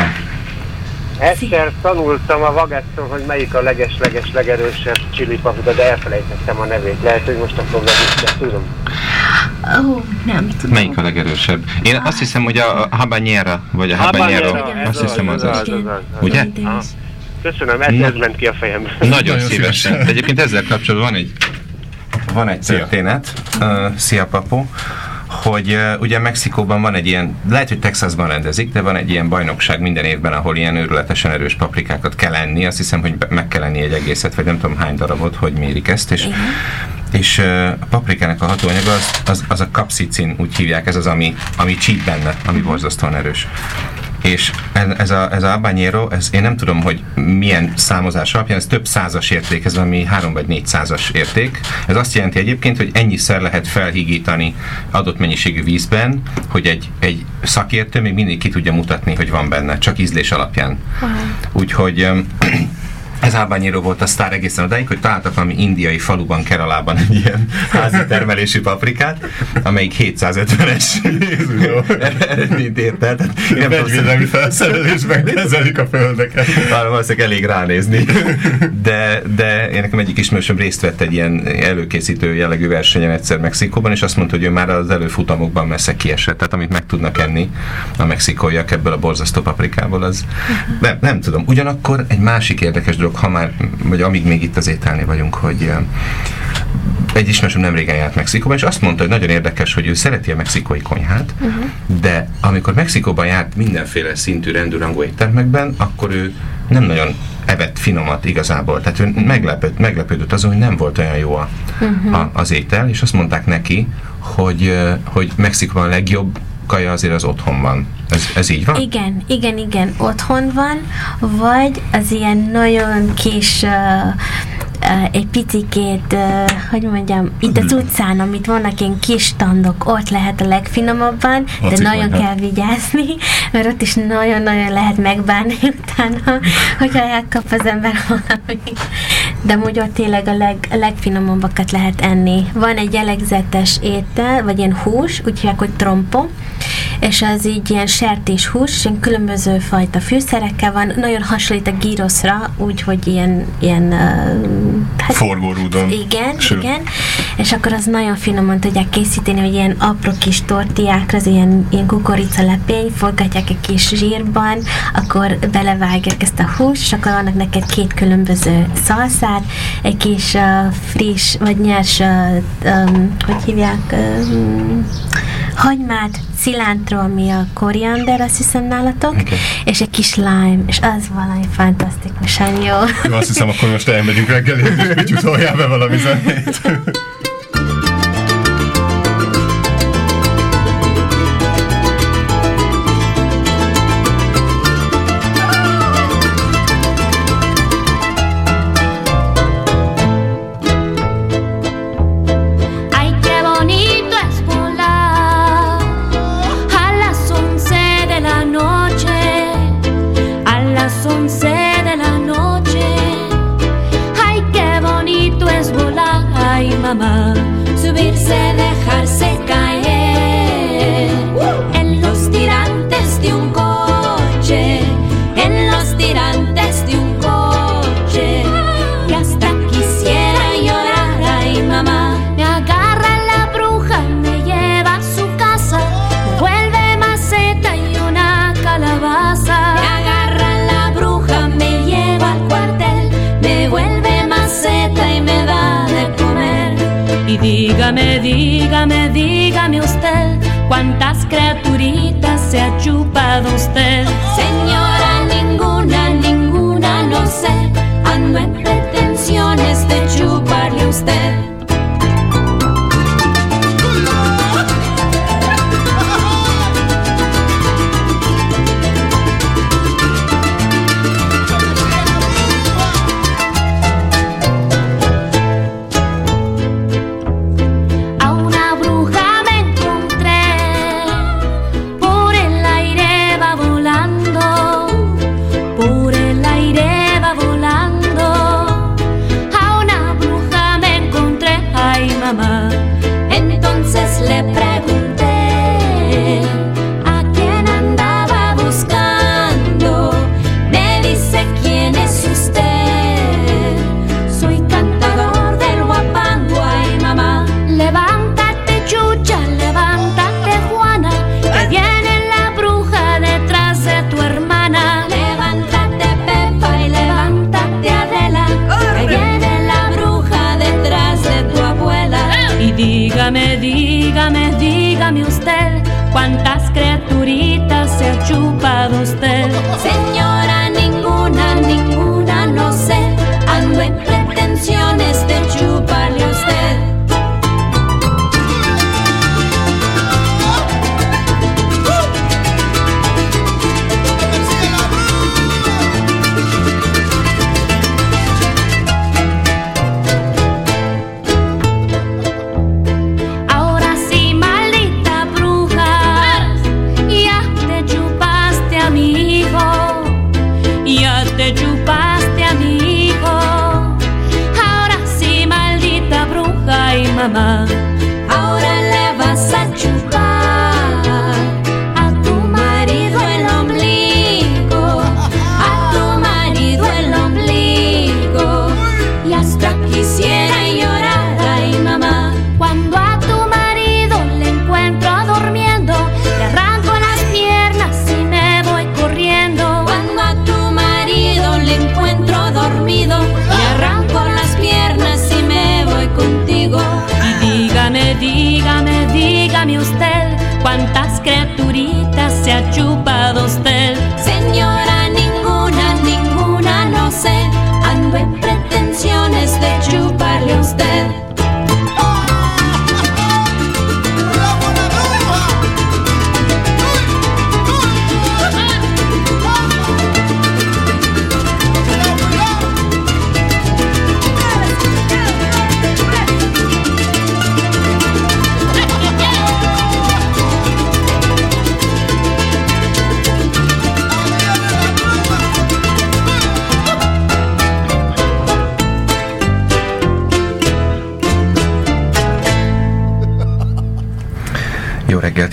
Egyszer tanultam a Vagettól, hogy melyik a leges-leges legerősebb chili paprika, de elfelejtettem a nevét. Lehet, hogy most akkor meg is tudom. Ó, oh, nem tudom. Melyik a legerősebb? Én azt hiszem, hogy a habanera, vagy a habanero. Habanero, azt hiszem az az. az, az, az. Ugye? Ah, köszönöm, ez, ez ment ki a fejemből. Nagyon szívesen. De egyébként ezzel kapcsolatban van egy, van egy történet. Uh, szia, Papó. Hogy uh, ugye Mexikóban van egy ilyen, lehet, hogy Texasban rendezik, de van egy ilyen bajnokság minden évben, ahol ilyen őrületesen erős paprikákat kell enni. Azt hiszem, hogy meg kell enni egy egészet, vagy nem tudom hány darabot, hogy mérik ezt. És, és uh, a paprikának a hatóanyaga az, az, az a capsaicin, úgy hívják, ez az, ami, ami csíp benne, ami borzasztóan erős. És ez a, ez a habanero, ez én nem tudom, hogy milyen számozás alapján, ez több százas érték, ez valami három vagy négy százas érték. Ez azt jelenti egyébként, hogy ennyiszer lehet felhígítani adott mennyiségű vízben, hogy egy, egy szakértő még mindig ki tudja mutatni, hogy van benne, csak ízlés alapján. Uh-huh. Úgyhogy ez habanero volt a sztár egészen odáig, hogy találtak valami indiai faluban, Keralában egy ilyen házi termelésű paprikát, amelyik hétszázötvenes eredményt ért el. Vegyvédelmi felszerelésben kezelik a földeket. Arra valószínűleg elég ránézni. De, de én nekem egyik ismerősöm részt vett egy ilyen előkészítő jellegű versenyen egyszer Mexikóban, és azt mondta, hogy ő már az előfutamokban messze kiesett, tehát amit meg tudnak enni a mexikóiak ebből a borzasztó paprikából, az nem, nem tudom. Ugyanakkor egy másik érdekes dolog, ha már, vagy amíg még itt az ételnél vagyunk, hogy uh, egy ismerősöm nem régen járt Mexikóban, és azt mondta, hogy nagyon érdekes, hogy ő szereti a mexikói konyhát, uh-huh. de amikor Mexikóban járt mindenféle szintű rendűrangú éttermekben, akkor ő nem nagyon evett finomat igazából. Tehát ő meglepőd, meglepődött azon, hogy nem volt olyan jó a, uh-huh. a, az étel, és azt mondták neki, hogy, hogy Mexikóban a legjobb kaja azért az otthon van. Ez, ez így van? Igen, igen, igen, otthon van, vagy az ilyen nagyon kis uh, uh, egy picikét, uh, hogy mondjam, itt az utcán, amit vannak ilyen kis standok, ott lehet a legfinomabban, de Laci nagyon mondja. Kell vigyázni, mert ott is nagyon-nagyon lehet megbánni utána, hogyha elkap az ember valamit. De úgy ott tényleg a, leg, a legfinomabbakat lehet enni. Van egy jellegzetes étel, vagy ilyen hús, úgy hívják, hogy trompo, és az így ilyen sertéshús, ilyen különböző fajta fűszerekkel van, nagyon hasonlít a gyroszra, úgyhogy ilyen, ilyen uh, hát, forgórúdon. Igen, Sül. igen, és akkor az nagyon finoman tudják készíteni, hogy ilyen apró kis tortillákra, az ilyen, ilyen kukoricalepény, forgatják egy kis zsírban, akkor belevágják ezt a húst, és akkor vannak neked két különböző szalszát, egy kis uh, friss, vagy nyers, uh, um, hogy hívják, um, hagymát, cilantro, ami a koriander, azt hiszem nálatok, okay. És egy kis lime, és az valami fantasztikusan jó. Jó, azt hiszem, akkor most elmegyünk reggeli, és utoljál be valami zenét. Subirse, dejarse caer en los tirantes de un coche, en los tirantes de un coche, y hasta quisiera llorar. Ay, mamá, me agarra la bruja, me lleva a su casa, me vuelve maceta y una calabaza. Me agarra la bruja, me lleva al cuartel, me vuelve maceta y me da de comer. Y dígame, dígame, dígame usted, ¿cuántas criaturitas se ha chupado usted? Señora, ninguna, ninguna, no sé, ando en pretensiones de chuparle a usted. Entonces le pregunté a quién andaba buscando. Me dice, ¿quién es usted? Soy cantador del guapango. Ay, mamá, levántate, chucha, levántate, Juana, que viene la bruja detrás de tu hermana. Levántate, Pepa, y levántate, Adela, que viene la bruja detrás de tu abuela. Y dígame, dígame, dígame usted, ¿cuántas criaturitas se ha chupado usted? Señora, ninguna, ninguna, no sé, ando en pretensiones de chuparle a usted. Te chupaste a mi hijo, ahora sí, maldita bruja. Y mamá, ahora le vas a chupar a tu marido el ombligo, a tu marido el ombligo, y hasta quisiera llorar. Ay, mamá, cuando a tu marido le encuentro durmiendo, le arranco las piernas y me voy corriendo. Cuando a tu le encuentro dormido, le arranco las piernas y me voy contigo. Y dígame, dígame, dígame usted, ¿cuántas criaturitas se ha chupado usted? Señora, ninguna, ninguna, no sé,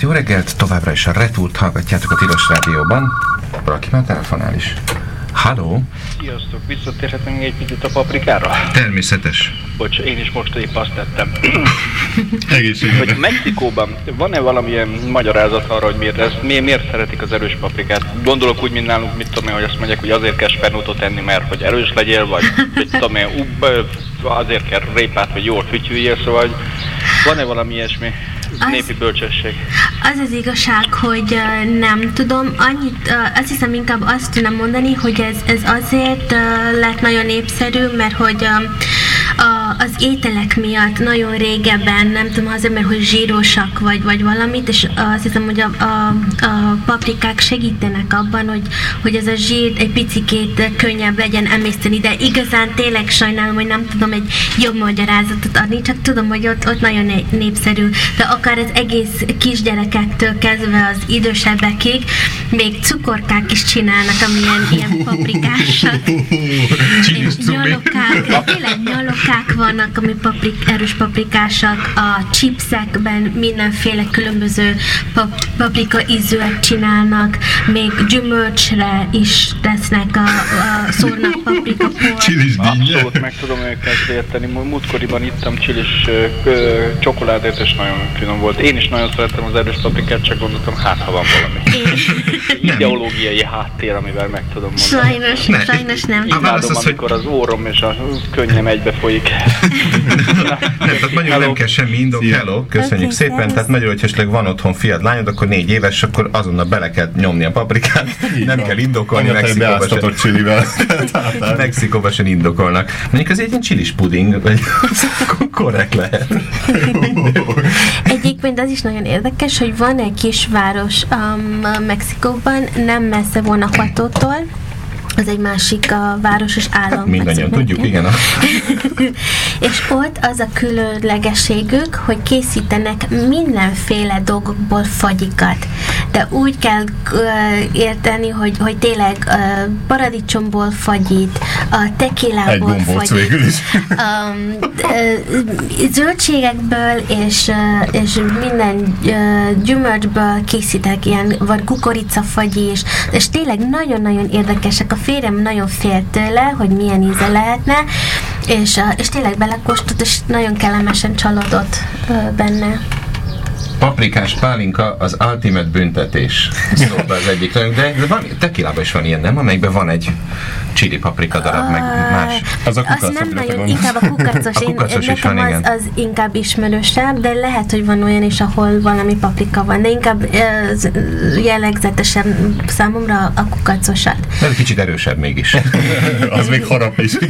Jó reggelt, továbbra is a Retúrt hallgatjátok a Tilos Rádióban. Valaki már telefonál is. Halló? Sziasztok, visszatérhetünk egy picit a paprikára? Természetes. Bocs, én is most épp azt tettem. Egészségedre. Hogy Mexikóban van-e valamilyen magyarázat arra, hogy miért, ezt, miért, miért szeretik az erős paprikát? Gondolok úgy, mint nálunk, mit tudom én, hogy azt mondják, hogy azért kell spenótot enni, mert hogy erős legyél, vagy mit tudom én, azért kell répát, hogy jól fütyüljél, szóval van-e valami ilyesmi népi bölcsesség? Az az igazság, hogy uh, nem tudom, annyit, uh, azt hiszem inkább azt tudom mondani, hogy ez, ez azért uh, lett nagyon népszerű, mert hogy uh, a, az ételek miatt nagyon régebben, nem tudom, azért, mert hogy zsírosak vagy, vagy valamit, és azt hiszem, hogy a, a, a paprikák segítenek abban, hogy, hogy ez a zsír egy picikét könnyebb legyen emészteni, de igazán tényleg sajnálom, hogy nem tudom egy jobb magyarázatot adni, csak tudom, hogy ott, ott nagyon népszerű, de akár az egész kisgyerekektől kezdve az idősebbekig még cukorkák is csinálnak, amilyen ilyen paprikásak, és nyalokák, tényleg nyalokák vannak, ami paprik, erős paprikásak, a chipsekben mindenféle különböző pap, paprika ízűek csinálnak, még gyümölcsre is tesznek a, a szórnak paprika por. Csilis dinnye. Abszolút meg tudom őket érteni. Múltkoriban ittam csilis csokoládét, és nagyon finom volt. Én is nagyon szeretem az erős paprikát, csak gondoltam, hát ha van valami ideológiai háttér, amivel meg tudom mondani. Sajnos, ne. sajnos nem. Imádom, amikor az órom és a könnyem egybe folyik. Nem, tehát magyarul nem kell semmi indok. Hello, köszönjük okay, szépen. Szervusz. Tehát magyarul, hogy esetleg van otthon fiad, lányod, akkor négy éves, akkor azonnal bele kell nyomni a paprikát. Nem kell indokolni. Mexikóba sem. Mexikóba sem indokolnak. Mondjuk ez egy ilyen csilis puding, vagy korrekt lehet. Egyébként az is nagyon érdekes, hogy van egy kisváros um, Mexikóban, nem messze Guanajuatótól, az egy másik a városos állam. Mindannyian tudjuk, igen. És ott az a különlegességük, hogy készítenek mindenféle dolgokból fagyikat. De úgy kell uh, érteni, hogy, hogy tényleg uh, paradicsomból fagyit, a tequilából fagyit, um, uh, zöldségekből és, uh, és minden uh, gyümölcsből készítek ilyen, van kukoricafagy is, és tényleg nagyon-nagyon érdekesek. A férjem nagyon fél tőle, hogy milyen íze lehetne, és, uh, és tényleg belekóstolt, és nagyon kellemesen csalódott uh, benne. Paprikás pálinka az ultimate büntetés. Szóval az egyik. De, de van, tequilában is van ilyen, nem? Amelyikben van egy chili paprika darab, uh, meg más. Az a kukacos. Az nem nagyon, inkább a kukacos. A kukacos Én, is van, az, igen. az inkább ismerősebb, de lehet, hogy van olyan is, ahol valami paprika van, de inkább uh, jellegzetesen számomra a kukacosat. De ez kicsit erősebb mégis. Az még harap is.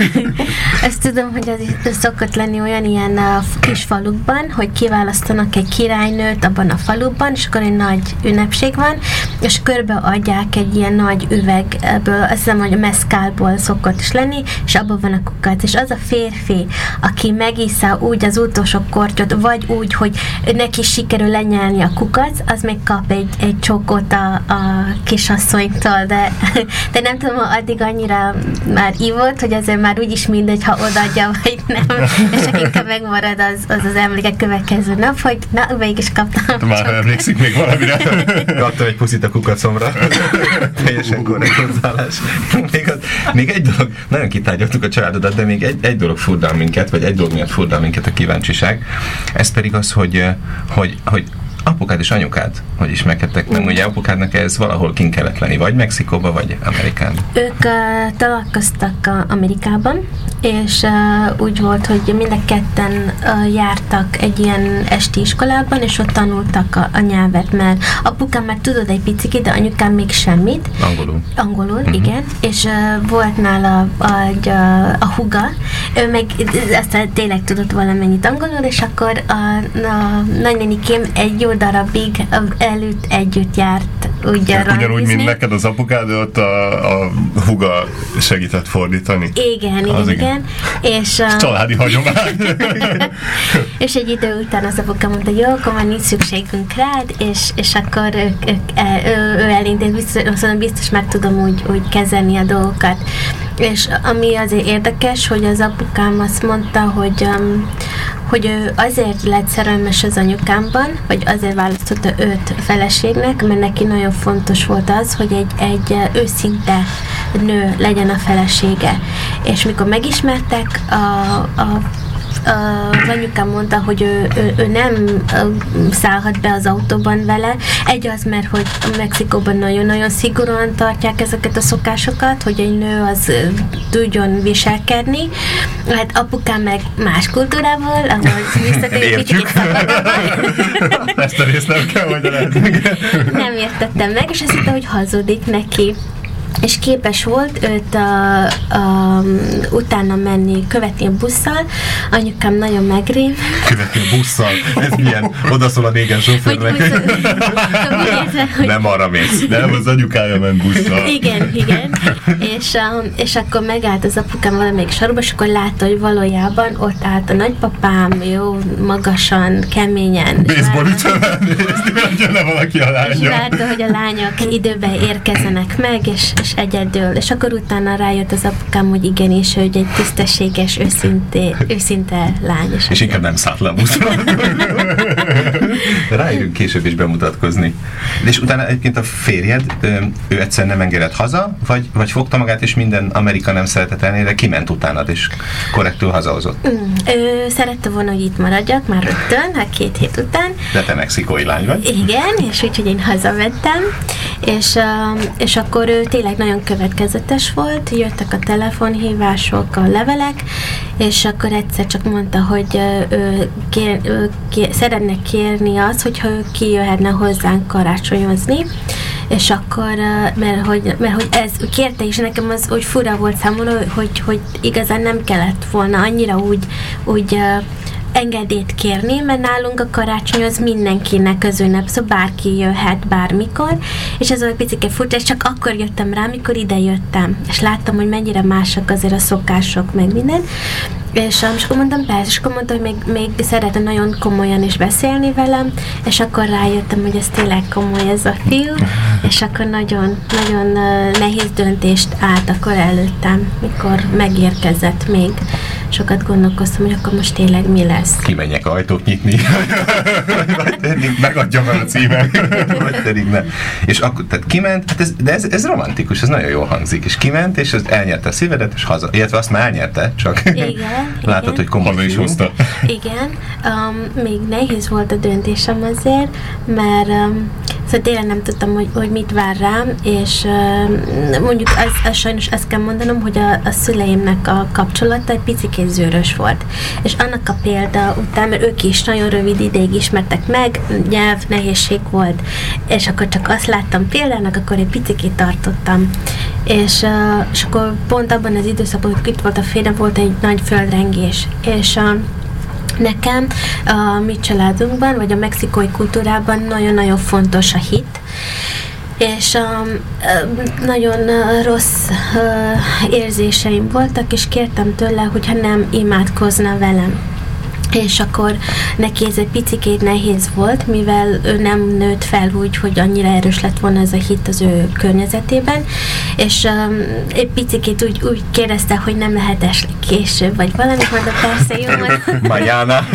Ezt tudom, hogy az szokott lenni olyan ilyen uh, kis falukban, hogy kiválasztanak egy királynőt abban a faluban, és akkor egy nagy ünnepség van, és körbeadják egy ilyen nagy üvegből, azt hiszem, hogy a mezcálból szokott is lenni, és abban van a kukac. És az a férfi, aki megissza úgy az utolsó kortyot, vagy úgy, hogy neki sikerül lenyelni a kukac, az még kap egy, egy csókot a, a kisasszonytól, de, de nem tudom, addig annyira már ivott, hogy azért már úgyis mindegy, ha odaadja, vagy nem, és inkább megmarad az az, az emlékek következő nap, hogy na, mégis kaptam. Már emlékszik még valamire? Kaptam egy puszit a kukacomra. Teljesen korrekt hozzáállás. Még, az, még egy dolog, nagyon kitárgyaltuk a családodat, de még egy, egy dolog furdal minket, vagy egy dolog miatt furdal minket a kíváncsiság. Ez pedig az, hogy, hogy, hogy apukád és anyukád, hogy ismerkedtek meg, ugye apukádnak ez valahol kint kellett lenni, vagy Mexikóban, vagy Amerikában? Ők uh, találkoztak uh, Amerikában, és uh, úgy volt, hogy mind a ketten uh, jártak egy ilyen esti iskolában, és ott tanultak a, a nyelvet, mert apukám már tudod egy picit, de anyukám még semmit. Angolul. Angolul, uh-huh. igen, és uh, volt nála a, a, a húga, ő meg aztán tényleg tudott valamennyit angolul, és akkor a, a nagynénikém egy jó darabig előtt együtt járt úgy hát ugyanúgy, mint neked az apukád, ott a, a húga segített fordítani. Igen, igen, igen. igen. És, uh, családi hagyomány. És egy idő után az apukám mondta, jó, akkor már nincs szükségünk rád, és, és akkor ők, ők, ő, ő elintéz, biztos, szóval biztos meg tudom úgy, úgy kezelni a dolgokat. És ami azért érdekes, hogy az apukám azt mondta, hogy, um, hogy hogy ő azért lett szerelmes az anyukámban, vagy azért választotta őt feleségnek, mert neki nagyon fontos volt az, hogy egy, egy őszinte nő legyen a felesége. És mikor megismertek, a, a az anyukám mondta, hogy ő, ő, ő nem szállhat be az autóban vele. Egy az, mert hogy Mexikóban nagyon-nagyon szigorúan tartják ezeket a szokásokat, hogy egy nő az tudjon viselkedni. Hát apukám meg más kultúrából, ahol visszatérő kicsit szabadabban. Ezt a részt nem kell magyarázni. Nem értettem meg, és azt hitte, hogy hazudik neki. És képes volt őt a, a, utána menni, követni a busszal. Anyukám nagyon megrém. Követni a busszal? Ez milyen? Oda szól a négen sofőrnek. Nem arra mész. Nem, az anyukája ment busszal. Igen, igen. És, um, és akkor megállt az apukám valamelyik sarokba, és akkor látta, hogy valójában ott állt a nagypapám, jó, magasan, keményen. Baseball-ütővel nézni, hogy jönne valaki a lánya. És várta, hogy a lányok időben érkezzenek meg, és és egyedül, és akkor utána rájött az apukám, hogy igenis, hogy egy tisztességes, őszinte, őszinte lány. És, és inkább nem szállt le a buszra. Ráérünk később is bemutatkozni. És utána egyébként a férjed, ő egyszer nem engedett haza, vagy, vagy fogta magát, és minden Amerika nem szeretett ellenére, kiment utánad, és korrektül hazahozott? Mm, ő szerette volna, hogy itt maradjak, már rögtön, hát két hét után. De te mexikói lány vagy? Igen, és úgyhogy én hazavettem, és, és akkor ő tényleg nagyon következetes volt, jöttek a telefonhívások, a levelek, és akkor egyszer csak mondta, hogy ő, kér, ő kér, szeretne kérni azt, hogyha ő kijöhetne hozzánk karácsonyozni, és akkor, mert hogy, mert hogy ez kérte, és nekem az úgy fura volt számomra, hogy, hogy igazán nem kellett volna annyira úgy, úgy engedélyt kérni, mert nálunk a karácsony az mindenkinek az ünnep, szóval bárki jöhet bármikor, és ez olyan picike furcsa, és csak akkor jöttem rá, amikor ide jöttem, és láttam, hogy mennyire másak azért a szokások, meg minden, és, és akkor mondtam, persze, és akkor mondta, hogy még, még szeretne nagyon komolyan is beszélni velem, és akkor rájöttem, hogy ez tényleg komoly ez a fiú, és akkor nagyon, nagyon nehéz döntést állt akkor előttem, mikor megérkezett még. Sokat gondolkoztam, hogy akkor most tényleg mi lesz. Kimenjek ajtót nyitni, vagy pedig megadjam el a címet, vagy pedig nem. És akkor, tehát kiment, hát ez, de ez, ez romantikus, ez nagyon jól hangzik, és kiment, és ez elnyerte a szívedet, és haza, illetve azt már elnyerte, csak igen, látod, igen. hogy komoly is hozta. Igen, um, még nehéz volt a döntésem azért, mert um, szóval tényleg nem tudtam, hogy, hogy mit vár rám, és um, mondjuk az, az sajnos ezt kell mondanom, hogy a, a szüleimnek a kapcsolata egy picikét zűrös volt. És annak a példa után, mert ők is nagyon rövid ideig ismertek meg, nyelv nehézség volt, és akkor csak azt láttam példának, akkor egy picikét tartottam. És, uh, és akkor pont abban az időszakban, hogy itt volt a férjem, volt egy nagy földrengés, és uh, nekem a mi családunkban, vagy a mexikói kultúrában nagyon-nagyon fontos a hit, és um, nagyon uh, rossz uh, érzéseim voltak, és kértem tőle, hogyha nem imádkozna velem. És akkor neki ez egy picikét nehéz volt, mivel ő nem nőtt fel úgy, hogy annyira erős lett volna ez a hit az ő környezetében, és um, egy picikét úgy, úgy kérdezte, hogy nem lehet esetleg később, vagy valamit, mondta, persze, jó, mondta. Majána.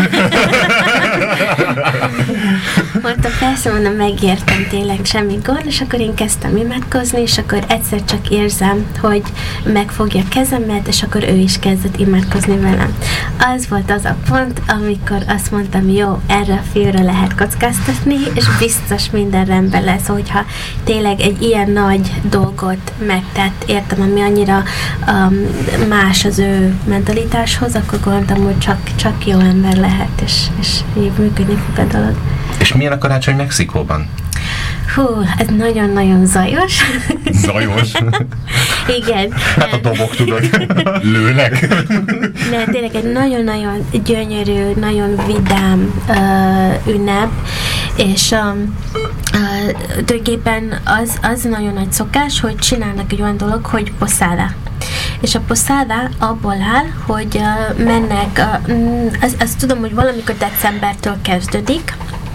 Mondta, persze, mondom, megértem, tényleg semmi gond, és akkor én kezdtem imádkozni, és akkor egyszer csak érzem, hogy megfogja kezemet, és akkor ő is kezdett imádkozni velem. Az volt az a pont, amikor azt mondtam, jó, erre a fiúra lehet kockáztatni, és biztos minden rendben lesz, hogyha tényleg egy ilyen nagy dolgot megtett, értem, ami annyira um, más az ő mentalitáshoz, akkor gondoltam, hogy csak, csak jó ember lehet, és, és így működni fog a dolog. És milyen a karácsony Mexikóban? Hú, ez nagyon-nagyon zajos. Zajos? Igen. Hát a dobok, tudod, lőnek. De tényleg egy nagyon-nagyon gyönyörű, nagyon vidám uh, ünnep, és um, uh, tulajdonképpen az, az nagyon nagy szokás, hogy csinálnak egy olyan dolog, hogy posada. És a posada abból áll, hogy uh, mennek, uh, azt, azt tudom, hogy valamikor decembertől kezdődik,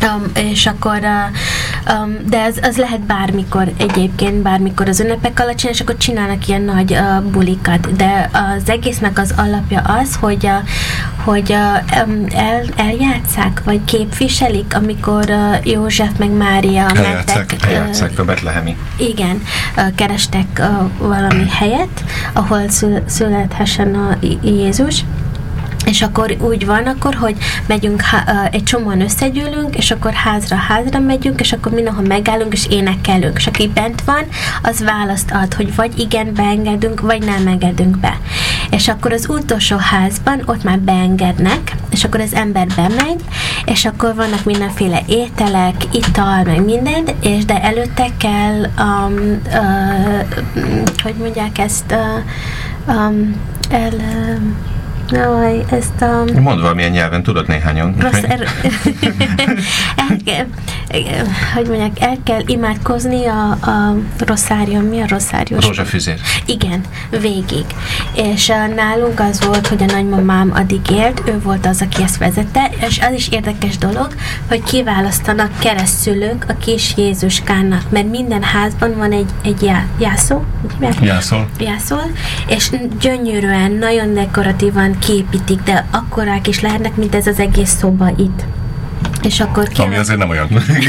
Um, és akkor, uh, um, de az, az lehet bármikor egyébként, bármikor az ünnepek alatt csinál, és akkor csinálnak ilyen nagy uh, bulikat, de az egésznek az alapja az, hogy, uh, hogy uh, um, el, eljátszák, vagy képviselik, amikor uh, József meg Mária mentek. Eljátszák a betlehemi. Igen, uh, kerestek uh, valami helyet, ahol szül, születhessen a Jézus. És akkor úgy van akkor, hogy megyünk, egy csomóan összegyűlünk, és akkor házra házra megyünk, és akkor mindenhol megállunk, és énekelünk. És aki bent van, az választ ad, hogy vagy igen, beengedünk, vagy nem engedünk be. És akkor az utolsó házban ott már beengednek, és akkor az ember bemegy, és akkor vannak mindenféle ételek, ital, meg mindent, és de előtte kell, um, uh, hogy mondják ezt, uh, um, el... Uh, Jaj, ezt a... Um, Mondd valamilyen nyelven, tudod néhányan. Rossz er... el kell, hogy mondják, el kell imádkozni a, a rosszárium. Mi a rosszárius? Rózsafüzér. Igen, végig. És uh, nálunk az volt, hogy a nagymamám addig élt, ő volt az, aki ezt vezette, és az is érdekes dolog, hogy kiválasztanak keresztszülők a kis Jézuskának, mert minden házban van egy, egy já, jászó. Jászol. Jászol, és gyönyörűen, nagyon dekoratívan kiépítik, de akkorák is lehetnek, mint ez az egész szoba itt. És akkor kiválaszt... Ami azért nem olyan.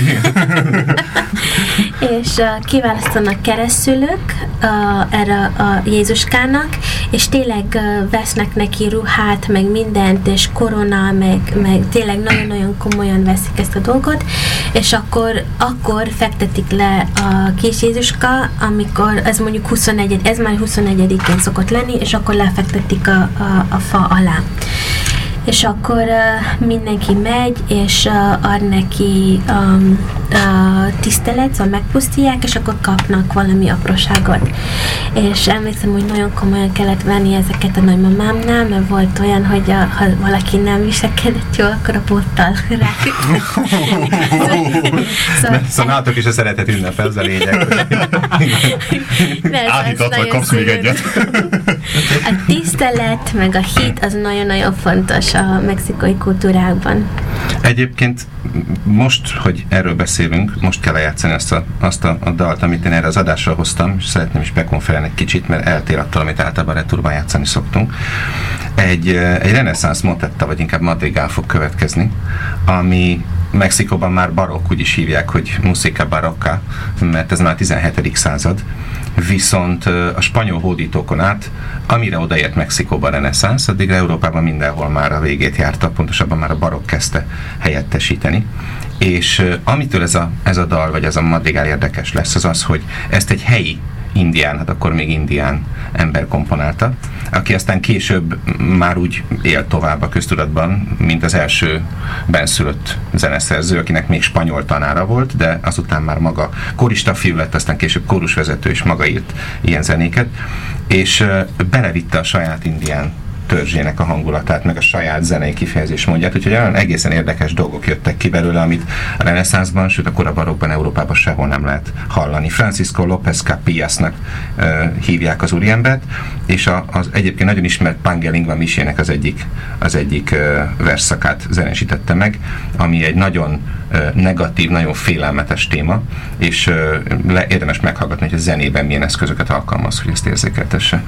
És uh, kiválasztanak keresztülők uh, erre a Jézuskának, és tényleg uh, vesznek neki ruhát, meg mindent, és korona, meg, meg tényleg nagyon-nagyon komolyan veszik ezt a dolgot, és akkor, akkor fektetik le a kis Jézuska, amikor ez mondjuk huszonegy, ez már huszonegyedikén szokott lenni, és akkor lefektetik a, a, a fa alá. És akkor uh, mindenki megy, és uh, ad neki um, uh, tisztelet, szóval megpusztítják, és akkor kapnak valami apróságot. És emlékszem, hogy nagyon komolyan kellett venni ezeket a nagymamámnál, mert volt olyan, hogy a, ha valaki nem viselkedett jól, akkor a bottal rá. Szóval nálatok is a szeretet ünnepel, ez a lényeg. Áhítatlan kapsz még egyet. A tisztelet, meg a hit, az nagyon-nagyon fontos a mexikai kultúrákban. Egyébként most, hogy erről beszélünk, most kell lejátszani azt a, azt a, a dalt, amit én erre az adásra hoztam, és szeretném is bekonferálni egy kicsit, mert eltér attól, amit általában retúrban játszani szoktunk. Egy, egy reneszánsz motetta, vagy inkább madrigál fog következni, ami Mexikóban már barokk, úgy is hívják, hogy música barocca, mert ez már a tizenhetedik század, viszont a spanyol hódítókon át, amire odaért Mexikóban a reneszánsz, addigra Európában mindenhol már a végét járta, pontosabban már a barokk kezdte helyettesíteni. És amitől ez a, ez a dal, vagy ez a madrigál érdekes lesz, az az, hogy ezt egy helyi indián, hát akkor még indián ember komponálta, aki aztán később már úgy élt tovább a köztudatban, mint az első benszülött zeneszerző, akinek még spanyol tanára volt, de azután már maga korista fiú lett, aztán később kórusvezető, és maga írt ilyen zenéket, és belevitte a saját indián törzsének a hangulatát, meg a saját zenei kifejezés módját, úgyhogy olyan egészen érdekes dolgok jöttek ki belőle, amit a reneszánszban, sőt a kora barokkban Európában sehol nem lehet hallani. Francisco López Capillasnak uh, hívják az úriembert, és a, az egyébként nagyon ismert Pangelingua Misének az egyik, az egyik uh, versszakát zenesítette meg, ami egy nagyon uh, negatív, nagyon félelmetes téma, és uh, le, érdemes meghallgatni, hogy a zenében milyen eszközöket alkalmaz, hogy ezt érzékeltesse.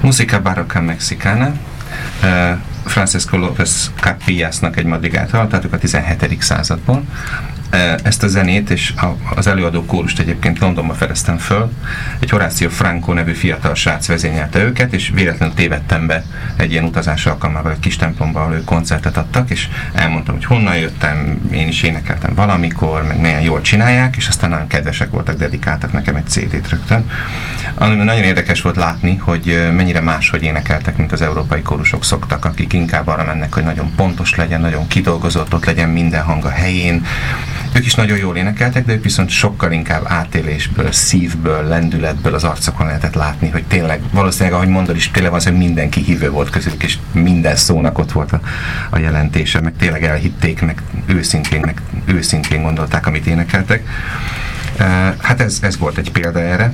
Música Barroca Mexicana, uh, Francisco López Capillasnak egy madrigát hallottátok a tizenhetedik századból. Ezt a zenét és az előadó kórust egyébként Londonba fedeztem föl. Egy Horacio Franco nevű fiatal srác vezényelte őket, és véletlenül tévedtem be egy ilyen utazás alkalmával egy kis templomba, ahol ők koncertet adtak, és elmondtam, hogy honnan jöttem, én is énekeltem valamikor, meg milyen jól csinálják, és aztán nagyon kedvesek voltak, dedikáltak nekem egy cé dét rögtön. Ami nagyon érdekes volt látni, hogy mennyire máshogy énekeltek, mint az európai kórusok szoktak, akik inkább arra mennek, hogy nagyon pontos legyen, nagyon kidolgozott, ott legyen minden hang a helyén. Ők is nagyon jól énekeltek, de ők viszont sokkal inkább átélésből, szívből, lendületből az arcokon lehetett látni, hogy tényleg, valószínűleg, ahogy mondod is, tényleg az, hogy mindenki hívő volt közülük, és minden szónak ott volt a, a jelentése, meg tényleg elhitték, meg őszintén, meg őszintén gondolták, amit énekeltek. Uh, hát ez, ez volt egy példa erre.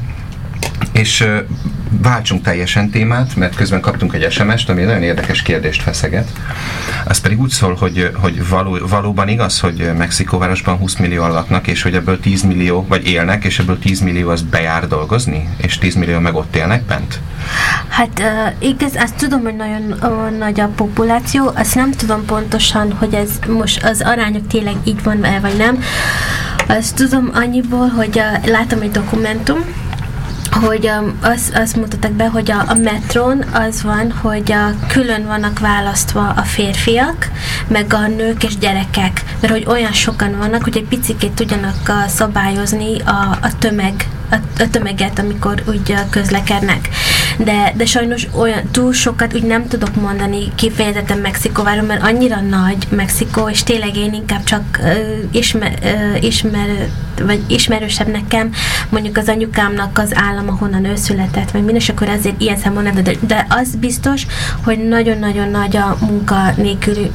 És uh, váltsunk teljesen témát, mert közben kaptunk egy es em est, ami egy nagyon érdekes kérdést feszeget. Az pedig úgy szól, hogy, hogy való, valóban igaz, hogy Mexikóvárosban húsz millió laknak, és hogy ebből tíz millió, vagy élnek, és ebből tíz millió az bejár dolgozni, és tíz millió meg ott élnek bent? Hát uh, igaz, azt tudom, hogy nagyon uh, nagy a populáció, azt nem tudom pontosan, hogy ez most az arányok tényleg így van el, vagy nem. Azt tudom annyiból, hogy uh, látom egy dokumentum, hogy um, azt az mutattak be, hogy a, a metrón az van, hogy a, külön vannak választva a férfiak, meg a nők és gyerekek, mert hogy olyan sokan vannak, hogy egy picikét tudjanak uh, szabályozni a, a tömeg, a, a tömeget, amikor úgy uh, közlekednek. De, de sajnos olyan túl sokat úgy nem tudok mondani kifejezetten Mexikóváról, mert annyira nagy Mexikó, és tényleg én inkább csak uh, ismer, uh, ismer, vagy ismerősebb nekem, mondjuk az anyukámnak az állam, ahonnan ő született, meg minden, és akkor azért ilyen számon nem, de, de az biztos, hogy nagyon-nagyon nagy a munka nélküli,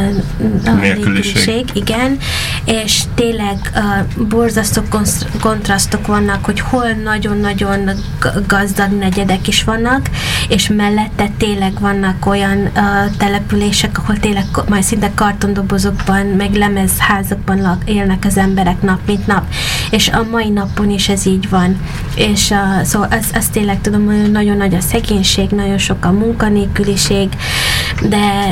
uh, nélküliség, igen, és tényleg uh, borzasztó kontrasztok vannak, hogy hol nagyon-nagyon gazdag negyedek is vannak, és mellette tényleg vannak olyan uh, települések, ahol tényleg majd szinte kartondobozokban, meg lemezházakban lak, élnek az emberek nap, mint nap. És a mai napon is ez így van. És uh, szóval azt az tényleg tudom, hogy nagyon nagy a szegénység, nagyon sok a munkanélküliség, de,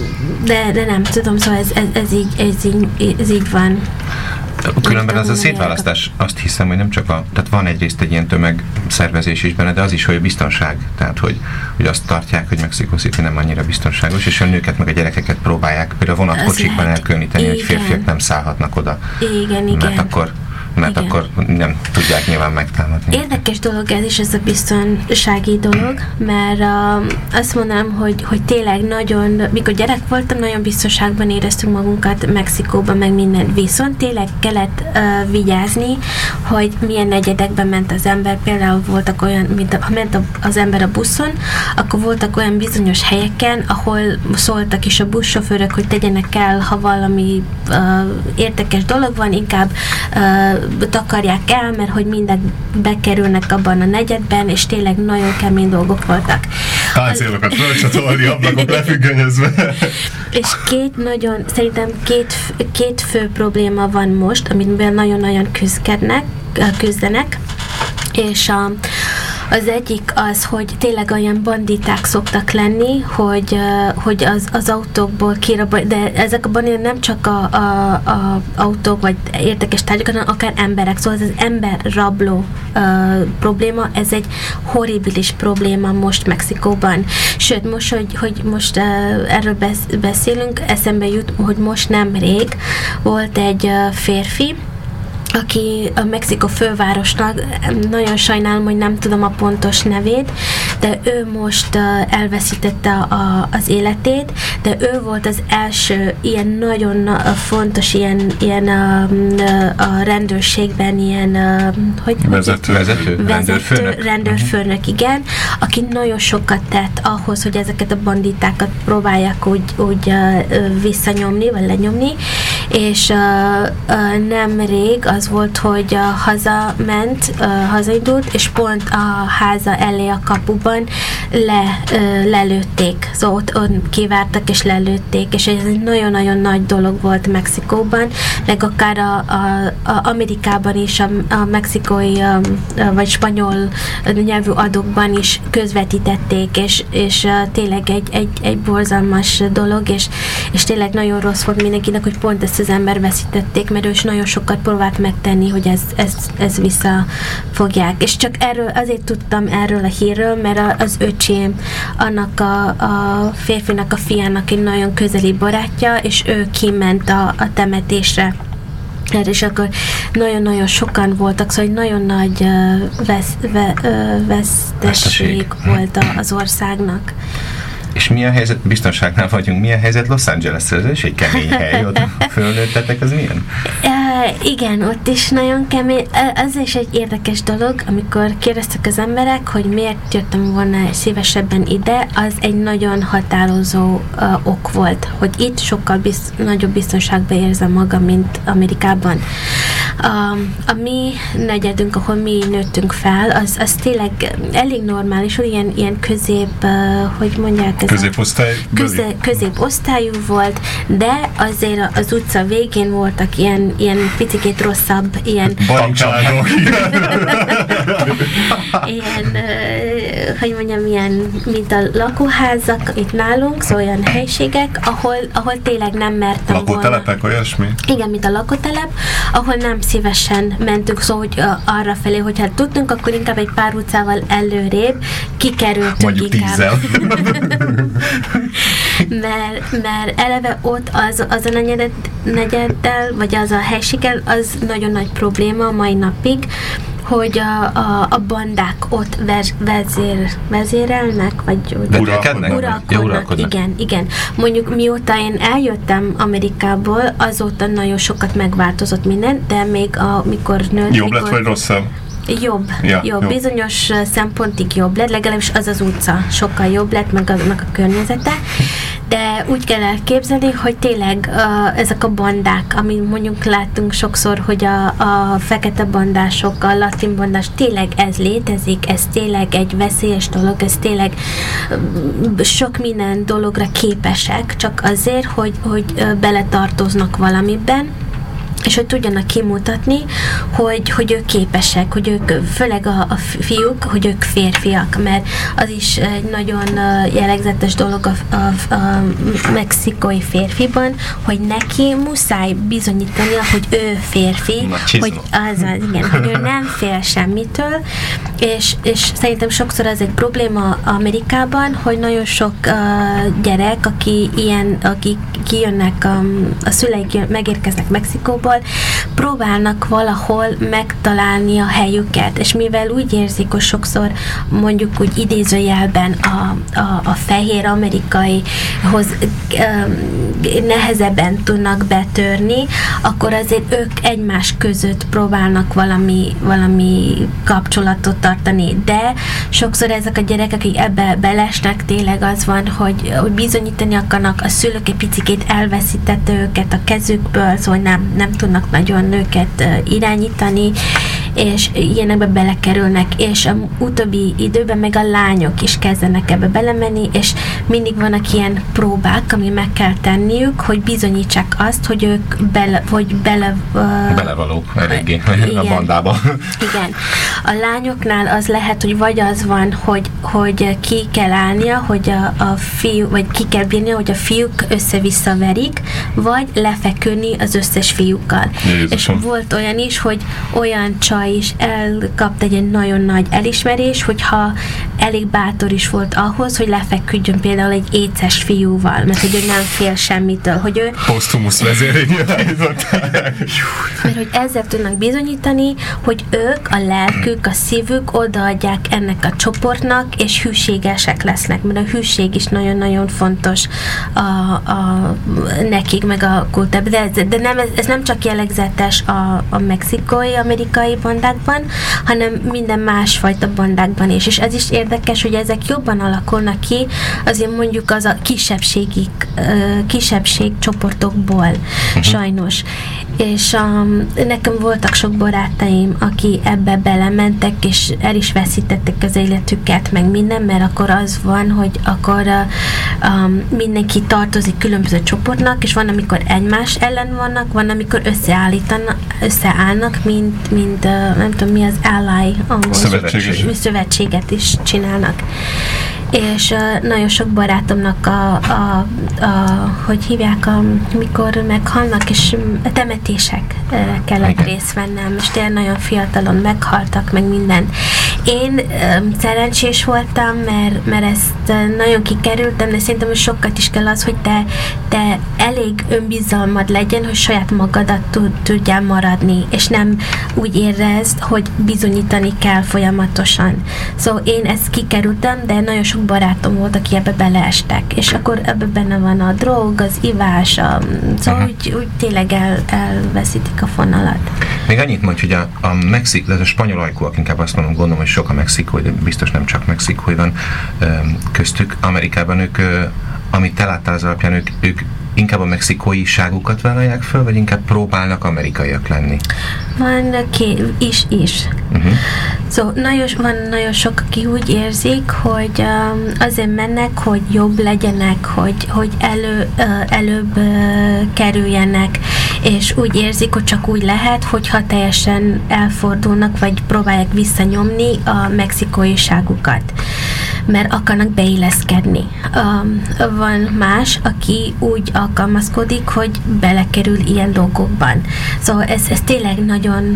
de, de nem tudom, szóval ez, ez, ez, így, ez, így, ez így van. Különben az a szétválasztás, azt hiszem, hogy nem csak a, tehát van egyrészt egy ilyen tömegszervezés is benne, de az is, hogy a biztonság, tehát hogy, hogy azt tartják, hogy Mexico City nem annyira biztonságos, és a nőket meg a gyerekeket próbálják például a vonatkocsikban elkülöníteni, hogy férfiak nem szállhatnak oda. Igen, mert igen. Akkor mert igen. Akkor nem tudják nyilván megtámadni. Érdekes dolog ez is, ez a biztonsági dolog, mert uh, azt mondanám, hogy, hogy tényleg nagyon, mikor gyerek voltam, nagyon biztonságban éreztünk magunkat Mexikóban, meg minden. Viszont tényleg kellett uh, vigyázni, hogy milyen negyedekben ment az ember. Például voltak olyan, mint a, ha ment az ember a buszon, akkor voltak olyan bizonyos helyeken, ahol szóltak is a buszsofőrök, hogy tegyenek el, ha valami uh, érdekes dolog van, inkább uh, takarják el, mert hogy mindent bekerülnek abban a negyedben, és tényleg nagyon kemény dolgok voltak. Páncélokat fölcsatolni, ablakok lefüggönyözve. És két nagyon, szerintem két, két fő probléma van most, amiben nagyon-nagyon küzdkednek, küzdenek, és a Az egyik az, hogy tényleg olyan banditák szoktak lenni, hogy, hogy az, az autókból kirabolják, de ezek a banditák nem csak a, a, a autók vagy érdekes tárgyak, hanem akár emberek. Szóval ez az emberrabló uh, probléma, ez egy horribilis probléma most Mexikóban. Sőt, most, hogy, hogy most uh, erről beszélünk, eszembe jut, hogy most nemrég volt egy uh, férfi, aki a Mexikó fővárosnak, nagyon sajnálom, hogy nem tudom a pontos nevét, de ő most uh, elveszítette a, az életét, de ő volt az első ilyen nagyon uh, fontos ilyen, ilyen uh, a rendőrségben ilyen uh, hogy vezető, vezető, vezető rendőrfőnök. rendőrfőnök, igen, aki nagyon sokat tett ahhoz, hogy ezeket a banditákat próbálják úgy, úgy uh, visszanyomni, vagy lenyomni, és uh, uh, nemrég az volt, hogy uh, hazament, uh, hazaindult, és pont a háza elé a kapuban Mexikóban le, ö, lelőtték, szóval ott, ott kivártak és lelőtték, és ez egy nagyon-nagyon nagy dolog volt Mexikóban, meg akár a, a, a Amerikában is, a, a mexikói a, a, vagy spanyol nyelvű adókban is közvetítették, és, és a, tényleg egy, egy, egy borzalmas dolog, és, és tényleg nagyon rossz volt mindenkinek, hogy pont ezt az ember veszítették, mert ő is nagyon sokat próbált megtenni, hogy ez, ez, ez visszafogják. És csak erről, azért tudtam erről a hírről, mert az öcsém annak a, a férfinak, a fiának egy nagyon közeli barátja, és ő kiment a, a temetésre. És akkor nagyon-nagyon sokan voltak, szóval egy nagyon nagy uh, vesz, ve, uh, veszteség volt a, az országnak. És mi a helyzet, biztonságnál vagyunk, mi a helyzet Los Angeles-re? Ez is egy kemény hely, ott fölnőttetek, az milyen? Uh, igen, ott is nagyon kemény. Az is egy érdekes dolog, amikor kérdeztek az emberek, hogy miért jöttem volna szívesebben ide, az egy nagyon határozó uh, ok volt, hogy itt sokkal biz- nagyobb biztonságban érzem magam, mint Amerikában. Uh, a mi negyedünk, ahol mi nőttünk fel, az, az tényleg elég normális, ilyen, ilyen közép, uh, hogy mondják, Középosztály? Közé, középosztályú volt, de azért az utca végén voltak ilyen, ilyen picikét rosszabb, ilyen barikádok. ilyen, uh, hogy mondjam, ilyen, mint a lakóházak itt nálunk, szóval olyan helységek, ahol, ahol tényleg nem mertem volna. Lakótelepek, olyasmi? Igen, mint a lakótelep, ahol nem szívesen mentünk, szóval hogy uh, arra felé, hogyha tudtunk, akkor inkább egy pár utcával előrébb kikerültünk. Mondjuk inkább. tízzel. mert, mert eleve ott az, az a negyed, negyeddel, vagy az a helységgel, az nagyon nagy probléma a mai napig, hogy a, a, a bandák ott vez, vezér, vezérelnek, vagy uralkodnak. uralkodnak. uralkodnak. Igen, igen. Mondjuk mióta én eljöttem Amerikából, azóta nagyon sokat megváltozott minden, de még amikor nőtt... Jobb lett, vagy rosszabb? Jobb, ja, jobb. Jó. Bizonyos szempontig jobb lett, legalábbis az az utca sokkal jobb lett, meg annak a környezete, de úgy kell elképzelni, hogy tényleg uh, ezek a bandák, amit mondjuk láttunk sokszor, hogy a, a fekete bandások, a latin bandás, tényleg ez létezik, ez tényleg egy veszélyes dolog, ez tényleg uh, sok minden dologra képesek, csak azért, hogy, hogy uh, beletartoznak valamiben, és hogy tudjanak kimutatni, hogy, hogy ők képesek, hogy ők, főleg a, a fiúk, hogy ők férfiak, mert az is egy nagyon jellegzetes dolog a, a, a mexikói férfiban, hogy neki muszáj bizonyítania, hogy ő férfi, hogy az, az, igen, hogy ő nem fél semmitől, és, és szerintem sokszor ez egy probléma Amerikában, hogy nagyon sok uh, gyerek, aki ilyen, akik kijönnek, um, a szüleik megérkeznek Mexikóból, próbálnak valahol megtalálni a helyüket, és mivel úgy érzik, hogy sokszor mondjuk úgy idézőjelben a, a, a fehér amerikaihoz um, nehezebben tudnak betörni, akkor azért ők egymás között próbálnak valami, valami kapcsolatot tartani, de sokszor ezek a gyerekek, akik ebbe belesnek, tényleg az van, hogy, hogy bizonyítani akarnak, a szülők egy picikét elveszítette őket a kezükből, szóval nem, nem tudnak nagyon őket uh, irányítani, és ilyenekbe belekerülnek, és a utóbbi időben meg a lányok is kezdenek ebbe belemenni, és mindig vannak ilyen próbák, ami meg kell tenniük, hogy bizonyítsák azt, hogy ők bele, hogy bele... Uh, Belevalók eléggé a bandába. Igen. A lányoknál az lehet, hogy vagy az van, hogy, hogy ki kell állnia, hogy a, a fiú, vagy ki kell bírnia, hogy a fiúk össze-vissza verik, vagy lefeküdni az összes fiúkkal. Jézusom. És volt olyan is, hogy olyan csaj is elkapta egy nagyon nagy elismerés, hogyha elég bátor is volt ahhoz, hogy lefeküdjön például egy éces fiúval, mert hogy ő nem fél semmitől, hogy ő... Posztumusz vezérényel. Mert hogy ezzel tudnak bizonyítani, hogy ők, a lelkük, a szívük odaadják ennek a csoportnak, és hűségesek lesznek, mert a hűség is nagyon-nagyon fontos a, a, nekik, meg a kultúrában. De, de nem, ez, ez nem csak jellegzetes a, a mexikói, amerikai bandákban, hanem minden másfajta bandákban is. És ez is érdekes, érdekes, hogy ezek jobban alakulnak ki, azért mondjuk az a kisebbségi, kisebbségcsoportokból, uh-huh. sajnos. És um, nekem voltak sok barátaim, aki ebbe belementek, és el is veszítettek az életüket, meg minden, mert akkor az van, hogy akkor uh, um, mindenki tartozik különböző csoportnak, és van, amikor egymás ellen vannak, van, amikor összeállítanak, összeállnak, mint, mint uh, nem tudom mi az ally, angol szövetséget. szövetséget is csinálnak. És uh, nagyon sok barátomnak a, a, a hogy hívják, a, mikor meghalnak, és a temetések uh, kellett Igen. részt vennem, és tényleg nagyon fiatalon meghaltak, meg minden. Én um, szerencsés voltam, mert, mert ezt uh, nagyon kikerültem, de szerintem, hogy sokat is kell az, hogy te, te elég önbizalmad legyen, hogy saját magadat tud, tudjál maradni, és nem úgy érezd, hogy bizonyítani kell folyamatosan. Szóval én ezt kikerültem, de nagyon sok barátom volt, aki ebbe beleestek, és akkor ebbe benne van a drog, az ivás, a, szóval úgy, úgy tényleg el, elveszítik a fonalat. Még annyit mondj, hogy a, a Mexik, ez a spanyol ajkúak, inkább azt mondom, gondolom, hogy sok a mexikói, de biztos nem csak mexikói van köztük. Amerikában ők, amit te láttál az alapján, ők, ők inkább a mexikóiságukat vállalják föl, vagy inkább próbálnak amerikaiak lenni? Van ki, is, is. Uh-huh. Szóval nagyon, van nagyon sok, aki úgy érzik, hogy um, azért mennek, hogy jobb legyenek, hogy, hogy elő, uh, előbb uh, kerüljenek, és úgy érzik, hogy csak úgy lehet, hogyha teljesen elfordulnak, vagy próbálják visszanyomni a mexikóiságukat, mert akarnak beilleszkedni. Um, van más, aki úgy alkalmazkodik, hogy belekerül ilyen dolgokban. Szóval ez, ez tényleg nagyon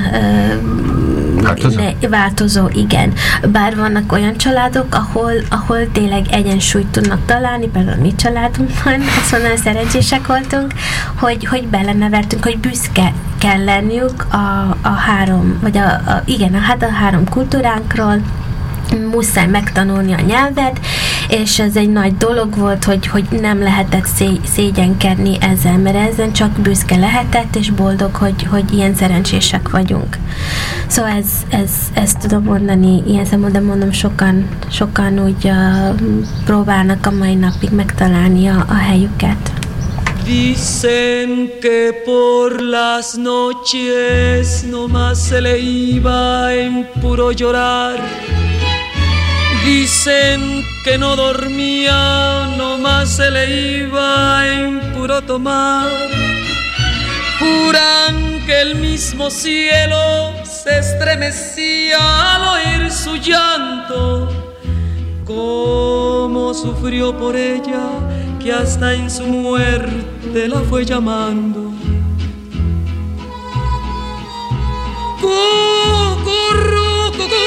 uh, változó? Ne, változó, igen. Bár vannak olyan családok, ahol, ahol tényleg egyensúlyt tudnak találni, például mi családunkban, azt mondom, szerencsések voltunk, hogy, hogy belenevertünk, hogy büszke kell lenniük a, a három, vagy a, a, igen, a, hát a három kultúránkról, muszáj megtanulni a nyelvet, és ez egy nagy dolog volt, hogy, hogy nem lehetett szé- szégyenkedni ezzel, mert ezen csak büszke lehetett, és boldog, hogy, hogy ilyen szerencsések vagyunk. Szóval ez, ez, ezt tudom mondani, ilyen szempontból, de mondom, sokan, sokan úgy uh, próbálnak a mai napig megtalálni a, a helyüket. Dicen que por las noches nomás se le iba en puro llorar. Dicen que no dormía, nomás se le iba en puro tomar. Juran que el mismo cielo se estremecía al oír su llanto. Cómo sufrió por ella, que hasta en su muerte la fue llamando. Cucurru, cucú.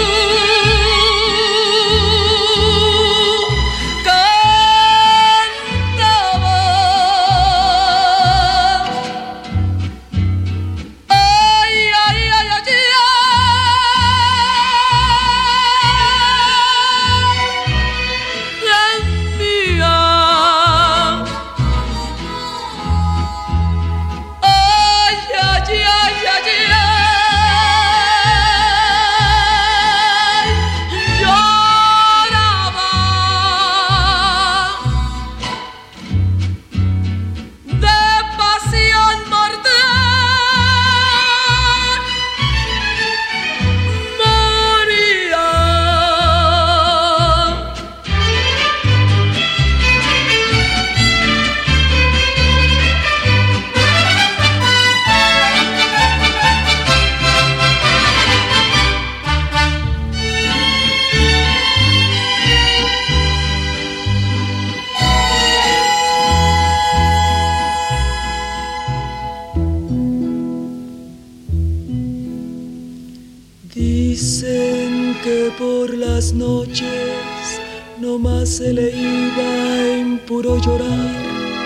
Dicen que por las noches nomás se le iba en puro llorar.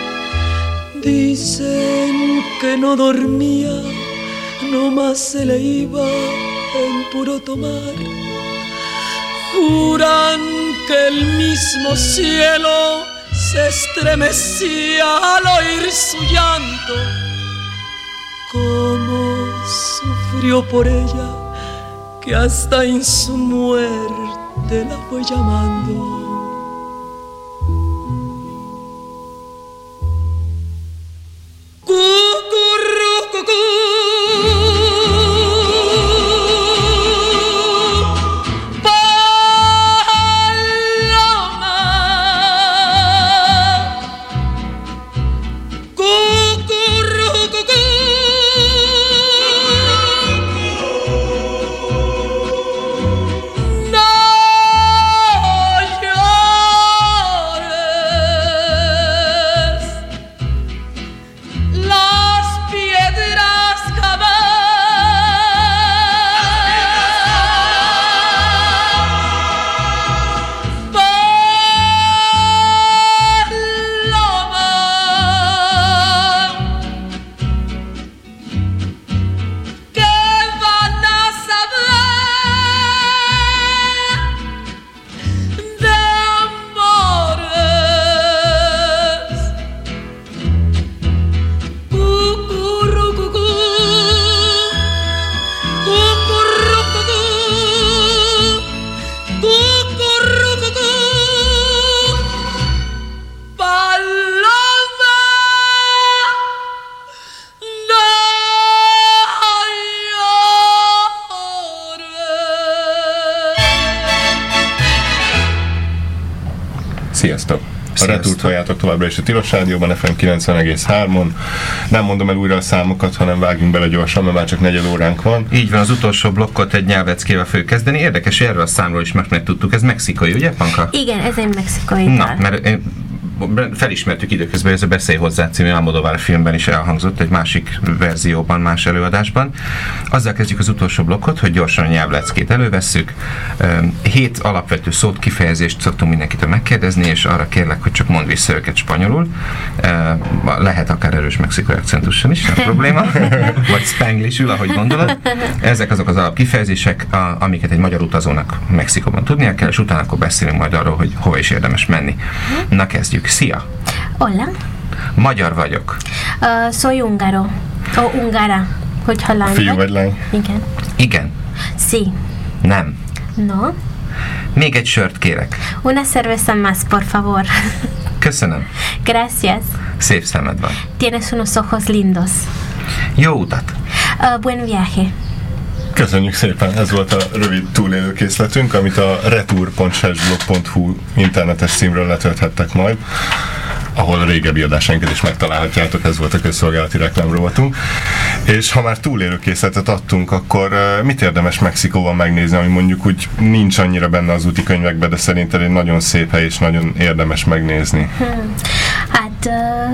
Dicen que no dormía, nomás se le iba en puro tomar. Juran que el mismo cielo se estremecía al oír su llanto. Cómo sufrió por ella, que hasta en su muerte te la voy llamando. Sziasztok! A Retúrt halljátok továbbra is a Tilos Rádióban, ef em kilencven egész három. Nem mondom el újra a számokat, hanem vágjunk bele gyorsan, mert már csak negyed óránk van. Így van, az utolsó blokkot egy nyelveckével fő kezdeni. Érdekes, hogy erről a számról is megtudtuk. Ez mexikai, ugye, Panka? Igen, ez egy mexikai. Na, mert én felismertük időközben, ez a Beszélj hozzá című Almodóvar filmben is elhangzott, egy másik verzióban, más előadásban. Azzal kezdjük az utolsó blokkot, hogy gyorsan a nyelvleckét elővesszük. Hét alapvető szót, kifejezést szoktunk mindenkitől megkérdezni, és arra kérlek, hogy csak mondd vissza őket spanyolul. Lehet akár erős mexikai akcentussal is, nem probléma. Vagy spanglishül, ahogy gondolod. Ezek azok az alapkifejezések, amiket egy magyar utazónak Mexikóban tudnia kell, és utána akkor beszélünk majd arról, hogy hova is érdemes menni. Na, kezdjük. Szia! Hola. Magyar vagyok. Uh, soy húngaro. O húngara, hogyha lány. Fiú vagy lány? Igen. Igen. Sí. Nem. No. Még egy sört kérek. Una cerveza más, por favor. Köszönöm. Gracias. Szép szemed van. Tienes unos ojos lindos. Jó utat. Uh, buen viaje. Köszönjük szépen, ez volt a rövid túlélőkészletünk, amit a retour pont sesblog pont hu internetes címről letölthettek majd, ahol a régebbi adásainkat is megtalálhatjátok, ez volt a közszolgálati reklámrovatunk. És ha már túlélőkészletet adtunk, akkor mit érdemes Mexikóban megnézni, ami mondjuk úgy nincs annyira benne az úti könyvekben, de szerintem egy nagyon szép hely és nagyon érdemes megnézni? Hmm. Hát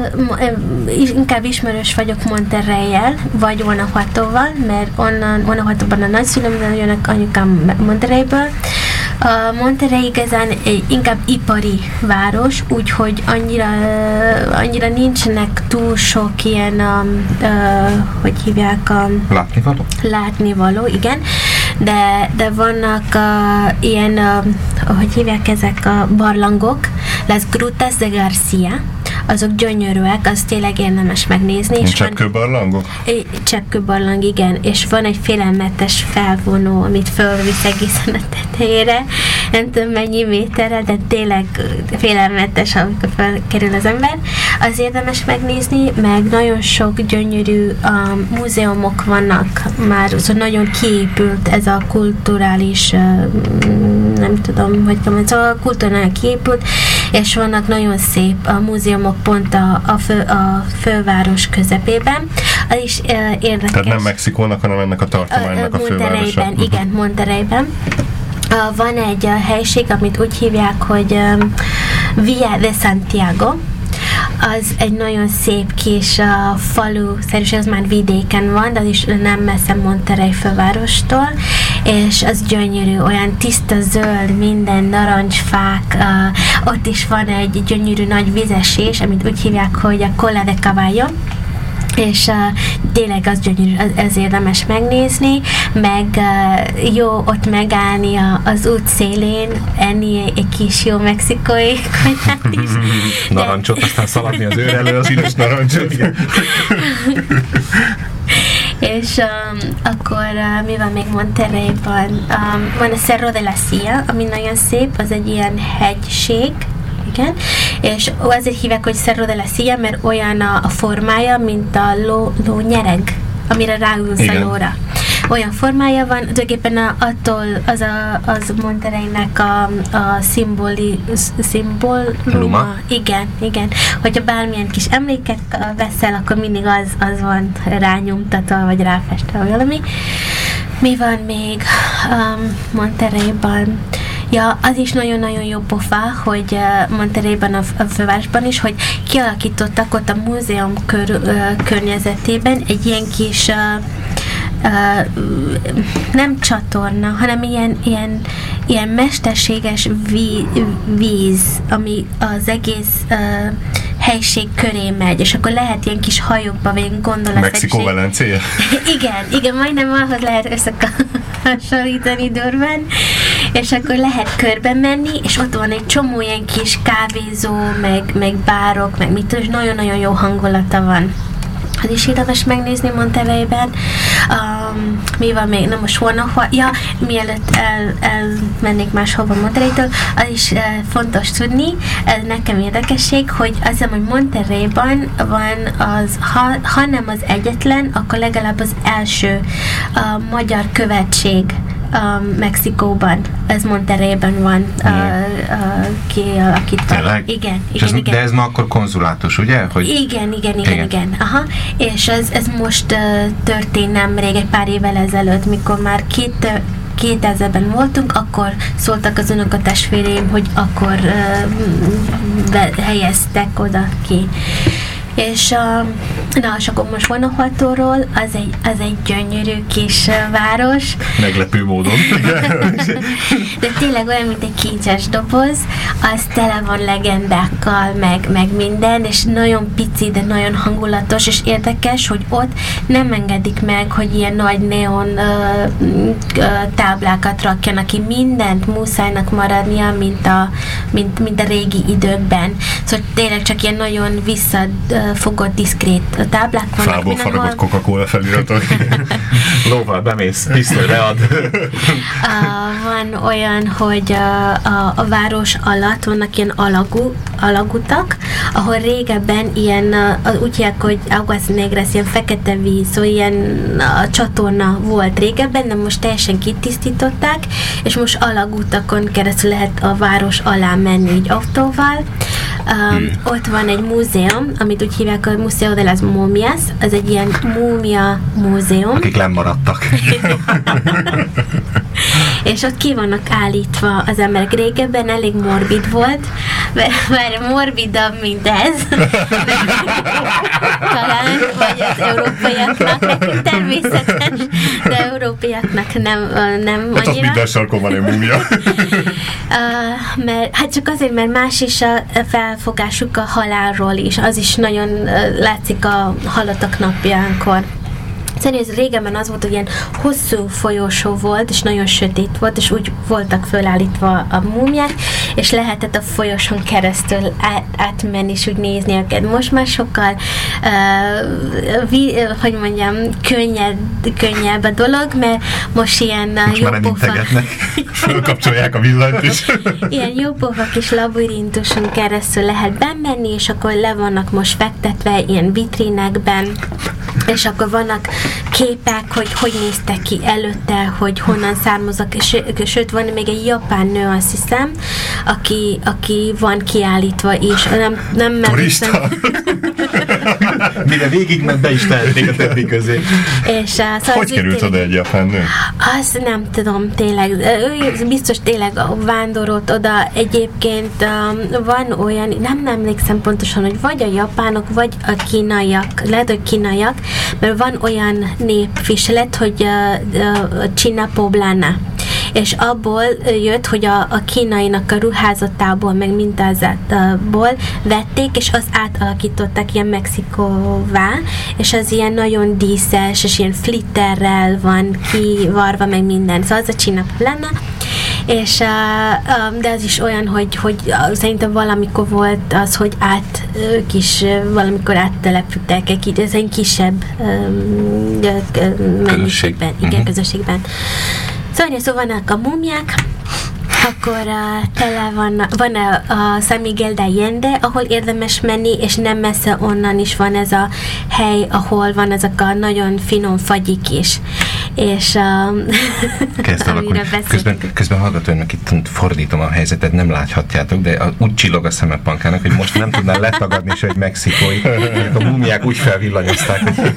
uh, inkább ismerős vagyok Monterrey-jel, vagy Guanajuatóval, mert onnan, Guanajuatóban a nagyszülőm, de jönnek anyukám Monterreyből. Uh, Monterrey igazán egy inkább ipari város, úgyhogy annyira, uh, annyira nincsenek túl sok ilyen, um, uh, hogy hívják? Um, látnivaló? Látnivaló, igen. De, de vannak uh, ilyen, uh, hogy hívják ezek a barlangok, Las Grutas de Garcia, azok gyönyörűek, az tényleg érdemes megnézni. Cseppkőbarlangok? Cseppkőbarlang, igen, és van egy félelmetes felvonó, amit fölvisz egészen a tetejére, nem tudom mennyi méterre, de tényleg félelmetes, amikor felkerül az ember. Az érdemes megnézni, meg nagyon sok gyönyörű um, múzeumok vannak már, szóval nagyon kiépült ez a kulturális, uh, nem tudom, hogy tudom, szóval kultúrán kiépült, és vannak nagyon szép a múzeumok pont a, a, fő, a főváros közepében. Az is uh, érdekes. Tehát nem Mexikónak, hanem ennek a tartománynak a, a fővárosa. Igen, Monterreyben. Uh, van egy uh, helység, amit úgy hívják, hogy um, Villa de Santiago. Az egy nagyon szép kis uh, falu, szerűség, az már vidéken van, de az is nem messze Monterrey fővárostól, és az gyönyörű, olyan tiszta zöld, minden narancsfák, uh, ott is van egy gyönyörű nagy vizesés, amit úgy hívják, hogy a Cola de Caballo, és uh, tényleg az gyönyörű, az, az érdemes megnézni, meg uh, jó ott megállni a, az út szélén, enni egy kis jó mexikai konyhát is. Narancsot, aztán szaladni az őr elő, az üres narancsot. És um, akkor uh, mi van még Monterreyban? Um, van a Cerro de la Silla, ami nagyon szép, az egy ilyen hegység, igen, és azért hívják, hogy Cerro de la Silla, mert olyan a, a formája, mint a ló, lónyereg, amire ráülsz a lóra. Olyan formája van, tulajdonképpen a, attól az, a, az Monterreynek a, a szimboli, szimbóluma. Igen, igen. Hogyha bármilyen kis emléket veszel, akkor mindig az, az van rányomtatva, vagy ráfestve, vagy valami. Mi van még um, Monterreyban? Ja, az is nagyon-nagyon jó pofa, hogy uh, Monterreyban, a, a fővárosban is, hogy kialakítottak ott a múzeum kör, uh, környezetében egy ilyen kis uh, Uh, nem csatorna, hanem ilyen, ilyen, ilyen mesterséges ví, víz, ami az egész uh, helység köré megy, és akkor lehet ilyen kis hajókba végig gondolat. Mexikó-Velencia? Igen, igen, majdnem ahhoz lehet összehasonlítani durván, és akkor lehet körbe menni, és ott van egy csomó ilyen kis kávézó, meg, meg bárok, meg mit tudom, és nagyon-nagyon jó hangulata van. Az is érdemes megnézni Monterreyben. Um, mi van még? Na most Guanajuato. Ja, mielőtt el, elmennék máshova Monterreytől, az is uh, fontos tudni, ez nekem érdekesség, hogy azt hiszem, hogy Monterreyban van az, ha, ha nem az egyetlen, akkor legalább az első uh, magyar követség um, Mexikóban. Ez Monterreyben van uh, uh, kialakítva. Igen, igen, ez, igen. De ez ma akkor konzulátus, ugye? Hogy... Igen, igen, igen, igen. igen. Aha. És ez, ez most uh, történt nemrég, egy pár évvel ezelőtt, mikor már két kétezerben voltunk, akkor szóltak az unokatestvéreim, hogy akkor uh, helyeztek oda ki. És uh, na, és akkor most Guanajuatóról, az egy, az egy gyönyörű kis uh, város. Meglepő módon. De tényleg olyan, mint egy kincses doboz, az tele van legendákkal, meg, meg minden, és nagyon pici, de nagyon hangulatos, és érdekes, hogy ott nem engedik meg, hogy ilyen nagy neon uh, uh, táblákat rakjanak ki, mindent muszájnak maradnia, mint a, mint, mint a régi időkben. Szóval tényleg csak ilyen nagyon vissza uh, fogott, diszkrét táblák vannak. Fából faragott Coca-Cola feliratok. Lóval bemész, pisztoly lead. Uh, van olyan, hogy a, a, a város alatt vannak ilyen alagú, alagutak, ahol régebben ilyen, a, úgy hívják, hogy Aguas Negras, ilyen fekete víz, szóval ilyen a csatorna volt régebben, de most teljesen kitisztították, és most alagutakon keresztül lehet a város alá menni így autóval. Um, ott van egy múzeum, amit úgy hívják, a Museo de las Momias, az egy ilyen múmia múzeum. Akik lemaradtak. És ott ki vannak állítva az emberek. Régebben elég morbid volt, mert morbidabb, mint ez. Talán, vagy az európaiaknak, természetes, de európaiaknak nem, nem annyira. Hát ott minden sarkon van egy múmia. Uh, mert, hát csak azért, mert más is a felfogásuk a halálról is. Az is nagyon uh, látszik a halottak napjánkkor. Szerintem ez régebben az volt, hogy ilyen hosszú folyósó volt, és nagyon sötét volt, és úgy voltak fölállítva a múmiák, és lehetett a folyosón keresztül át, átmenni, és úgy nézni őket. Most már sokkal uh, vi, hogy mondjam, könnyed, könnyebb a dolog, mert most ilyen most jó pofa... Fölkapcsolják a villanyt is. Ilyen jó pofa kis labirintuson keresztül lehet bemenni, és akkor le vannak most fektetve ilyen vitrinekben, és akkor vannak képek, hogy hogy néztek ki előtte, hogy honnan származnak, és, sőt, van még egy japán nő, azt hiszem, aki, aki van kiállítva is. Nem, nem Turista? Mire végig ment, be is tehetnék a többi közé. És, uh, szóval hogy került oda egy japán nő? Azt nem tudom, tényleg. Ő biztos tényleg vándorolt oda. Egyébként um, van olyan, nem, nem emlékszem pontosan, hogy vagy a japánok, vagy a kínaiak, lehet, hogy kínaiak, mert van olyan népviselet, hogy uh, uh, China poblana. És abból jött, hogy a, a kínainak a ruházatából, meg mintázatából vették, és azt átalakították ilyen Mexikóvá, és az ilyen nagyon díszes, és ilyen flitterrel van kivarva, meg minden. Szóval az a China poblana. és uh, de az is olyan, hogy, hogy szerintem valamikor volt az, hogy át, ők is valamikor áttelepültek egy, ez egy kisebb um, mennyiségben, igen, uh-huh. közösségben. Szóval, szóval vannak a múmiák, akkor uh, tele van, van a, a San Miguel de Allende, ahol érdemes menni, és nem messze onnan is van ez a hely, ahol van ezek a nagyon finom fagyik is. És um, amiről közben, közben hallgatóinak itt fordítom a helyzetet, nem láthatjátok, de a, úgy csillog a szeme Pankának, hogy most nem tudná letagadni se, hogy mexikói. A múmiák úgy felvillanyozták, hogy...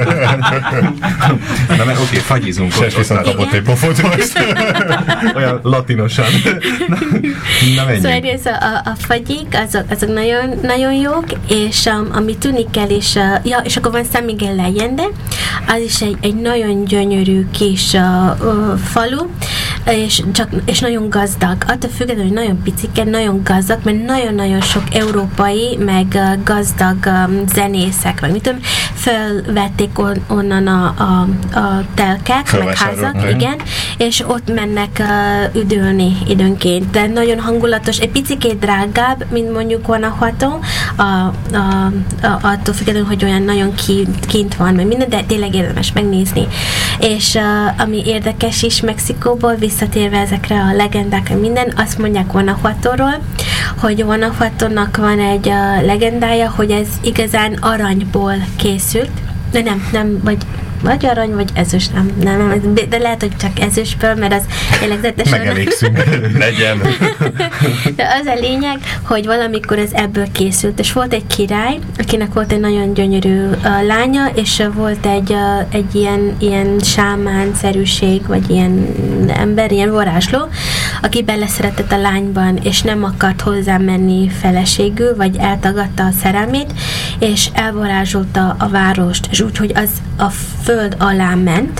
Na mert oké, fagyizunk. És viszont kapott egy pofot most. Olyan latinosan. Na, na szóval ez a, a, a fagyik, azok, azok nagyon, nagyon jók, és um, ami tudni kell, és, uh, ja, és akkor van San Miguel de Allende, az is egy, egy nagyon gyönyörű kis uh, uh, falu, és, csak, és nagyon gazdag. Attól függetlenül, hogy nagyon picike, nagyon gazdag, mert nagyon-nagyon sok európai, meg uh, gazdag um, zenészek, meg mit tudom, fölvették on, onnan a, a, a telkek, meg házak, ne? Igen, és ott mennek uh, üdülni időnként, de nagyon hangulatos, egy picikét drágább, mint mondjuk Guanajuato, a, a, a, attól függetlenül, hogy olyan nagyon kint, kint van, meg minden, de tényleg érdemes megnézni. És uh, ami érdekes is Mexikóból, visszatérve ezekre a legendákra minden, azt mondják Guanajuatóról, hogy Guanajuatónak van egy uh, legendája, hogy ez igazán aranyból készült, de nem, nem, vagy vagy arany, vagy ezüst, nem, nem, nem, de lehet, hogy csak ezüstből, mert az jellegzetesen... Megelégszünk, legyen. De az a lényeg, hogy valamikor ez ebből készült, és volt egy király, akinek volt egy nagyon gyönyörű uh, lánya, és uh, volt egy, uh, egy ilyen, ilyen sámán-szerűség, vagy ilyen ember, ilyen varázsló, aki beleszeretett a lányban, és nem akart hozzá menni feleségül, vagy eltagadta a szerelmét, és elvarázsolta a várost, és úgy, hogy az a föld alá ment,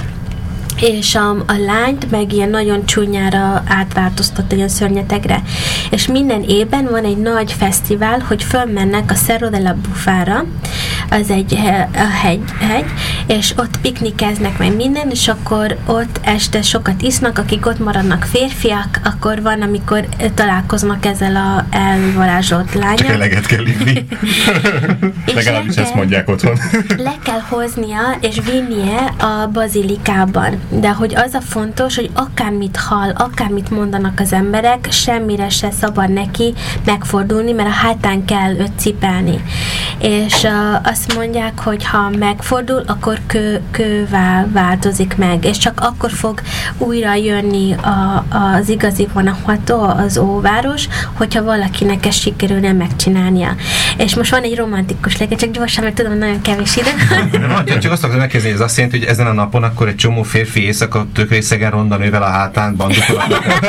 és a, a lányt meg ilyen nagyon csúnyára átváltoztatta ilyen szörnyetegre. És minden évben van egy nagy fesztivál, hogy fölmennek a Cerro de la Bufára, az egy a hegy, hegy, és ott piknikeznek meg minden, és akkor ott este sokat isznak, akik ott maradnak férfiak, akkor van, amikor találkoznak ezzel a elvarázsolt lányal. Csak eleget kell inni. Legalábbis ezt mondják otthon. Le kell hoznia és vinnie a bazilikában. De hogy az a fontos, hogy akármit hall, akármit mondanak az emberek, semmire se szabad neki megfordulni, mert a hátán kell őt cipelni. És uh, azt mondják, hogy ha megfordul, akkor kő, kővel változik meg, és csak akkor fog újra jönni a, az igazi Guanajuato, az óváros, hogyha valakinek ezt sikerülne megcsinálnia. És most van egy romantikus legend, csak gyorsan, mert tudom, nagyon kevés idő. Nem, csak azt akarom megkezdeni, hogy ez azt jelenti, hogy ezen a napon akkor egy csomó férfi éjszaka tök részegen rondanővel a hátán bandukol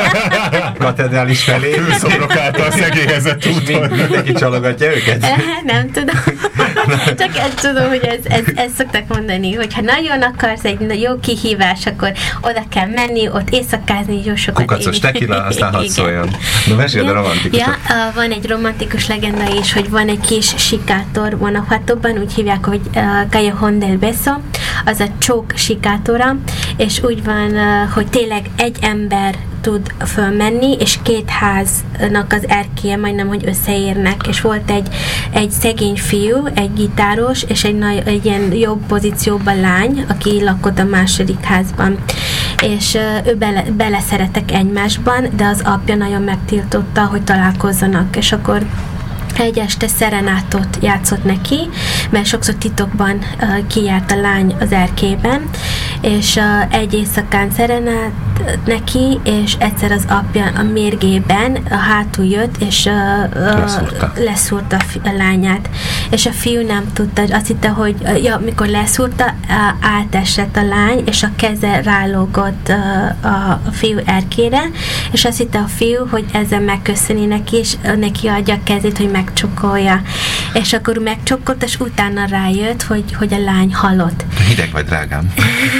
a katedrális felé. Kőszobrok által szegélyezett úton. Mindenki csalogatja őket? Nem tudom. Csak ezt tudom, hogy ez, ez, ezt szoktak mondani, hogy ha nagyon akarsz egy jó kihívás, akkor oda kell menni, ott éjszakázni, jó sokat Kukacos tekila, aztán hadd szóljon. Na, meséld a romantikusat. Ja, van egy romantikus legenda is, hogy van egy kis sikátor Guanajuatóban, úgy hívják, hogy uh, Callejón del Beso, az a csók sikátora, és úgy van, uh, hogy tényleg egy ember tud fölmenni, és két háznak az erkélye majdnem, hogy összeérnek, és volt egy, egy szegény fiú, egy gitáros, és egy, nagy, egy ilyen jobb pozícióban lány, aki lakott a második házban. És uh, ő bele, beleszerettek egymásban, de az apja nagyon megtiltotta, hogy találkozzanak, és akkor egy este szerenátot játszott neki, mert sokszor titokban uh, kijárt a lány az erkében, és uh, egy éjszakán szerenát neki, és egyszer az apja a mérgében a hátul jött, és uh, uh, leszúrta, leszúrta a, fi- a lányát. És a fiú nem tudta, azt hitte, hogy uh, ja, mikor leszúrta, uh, átesett a lány, és a keze rálógott uh, a, a fiú erkére, és azt hitte a fiú, hogy ezzel megköszöni neki, és uh, neki adja a kezét, hogy megcsokolja. És akkor megcsokkolt, és utána rájött, hogy, hogy a lány halott. Hideg vagy, drágám.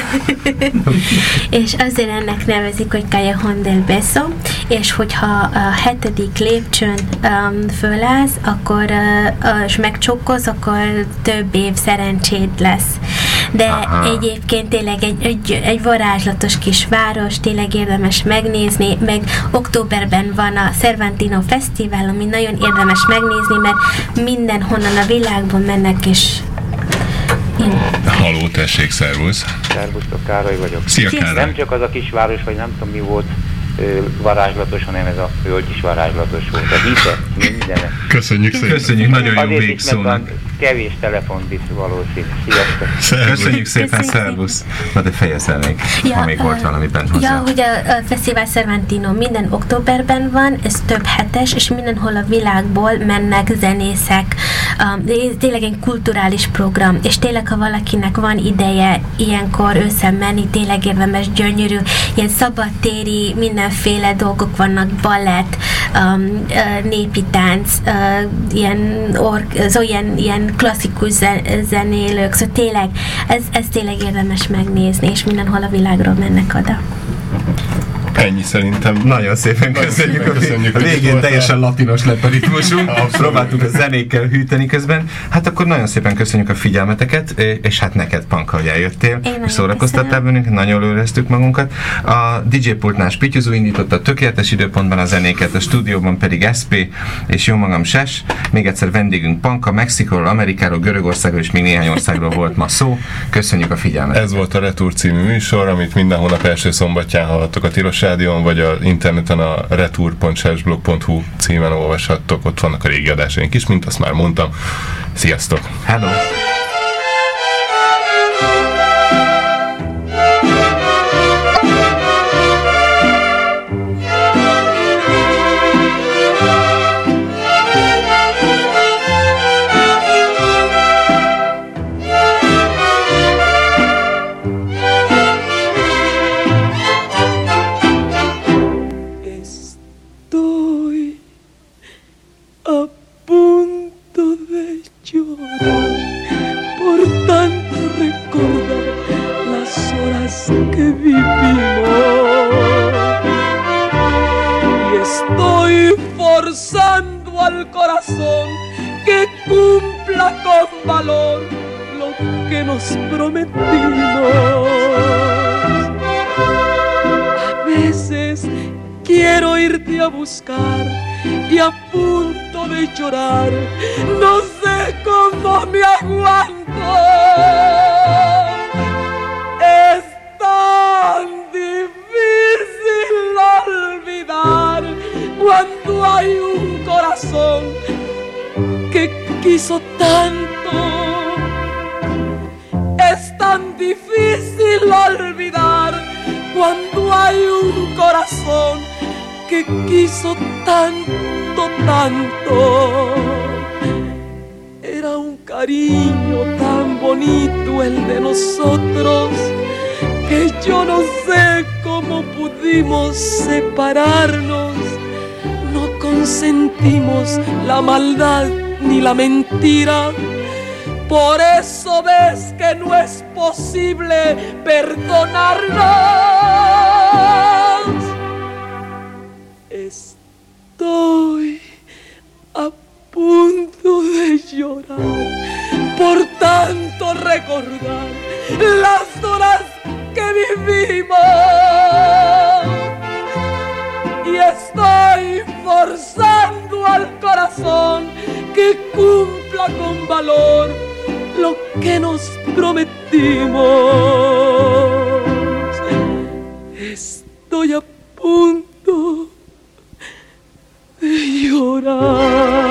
És azért ennek nevezik, hogy Callejón del Beso, és hogyha a hetedik lépcsőn um, fölállsz, akkor uh, uh, és megcsokkolsz, akkor több év szerencséd lesz. de Aha. egyébként tényleg egy, egy, egy varázslatos kis város, tényleg érdemes megnézni, meg októberben van a Cervantino Fesztivál, ami nagyon érdemes megnézni, mert mindenhonnan a világban mennek, és én... Halló, tessék, szervusz! Szervusztok, Károly vagyok. Szia, Károly! Nem csak az a kisváros, vagy nem tudom mi volt ö, varázslatos, hanem ez a hölgy is varázslatos volt. A hite, minden. Köszönjük szépen! Köszönjük, nagyon jó Azért végszónak. is, mert kevés telefont is valószínű. Sziasztok! Szervusz. Köszönjük szépen, szervusz! Na de fejezzel még, ja, ha még volt valamiben hozzá. Ja, hogy a, a Fesztivál Cervantino minden októberben van, ez több hetes, és mindenhol a világból mennek zenészek. Um, tényleg egy kulturális program, és tényleg, ha valakinek van ideje ilyenkor ősszel menni, tényleg érdemes, gyönyörű, ilyen szabadtéri, mindenféle dolgok vannak, ballett, um, népi tánc, uh, ilyen, or, szóval ilyen, ilyen klasszikus zenélők, szóval tényleg, ez, ez tényleg érdemes megnézni, és mindenhol a világról mennek oda. Ennyi szerintem. Nagyon szépen köszönjük. Nagyon köszönjük A végén teljesen latinos lett a ritmusunk. Próbáltuk a zenékkel hűteni közben. Hát akkor nagyon szépen köszönjük a figyelmeteket, és hát neked, Panka, hogy eljöttél, és szórakoztattál bennünket, nagyon jól éreztük magunkat. A dé dzsé pultnál Spityuzó indította a tökéletes időpontban a zenéket, a stúdióban pedig es pé, és jó magam Ses. Még egyszer vendégünk Panka, Mexikóról, Amerikáról, Görögországról és még néhány országról volt ma szó. Köszönjük a figyelmet. Ez volt a Retour című műsor, amit minden hónap első szombatján hallhattok a Tilos Rádión, vagy az interneten a retour pont sesblog pont hu címen olvashattok, ott vannak a régi adásaink is, mint azt már mondtam. Sziasztok! Hello! Y a punto de llorar, no sé cómo me aguanto. Es tan difícil olvidar cuando hay un corazón que quiso tanto. Es tan difícil olvidar cuando hay un corazón que quiso tanto, tanto. Era un cariño tan bonito el de nosotros, que yo no sé cómo pudimos separarnos. No consentimos la maldad ni la mentira. Por eso ves que no es posible perdonarnos. Estoy a punto de llorar por tanto recordar las horas que vivimos. Y estoy forzando al corazón que cumpla con valor lo que nos prometimos. Estoy a punto de llorar.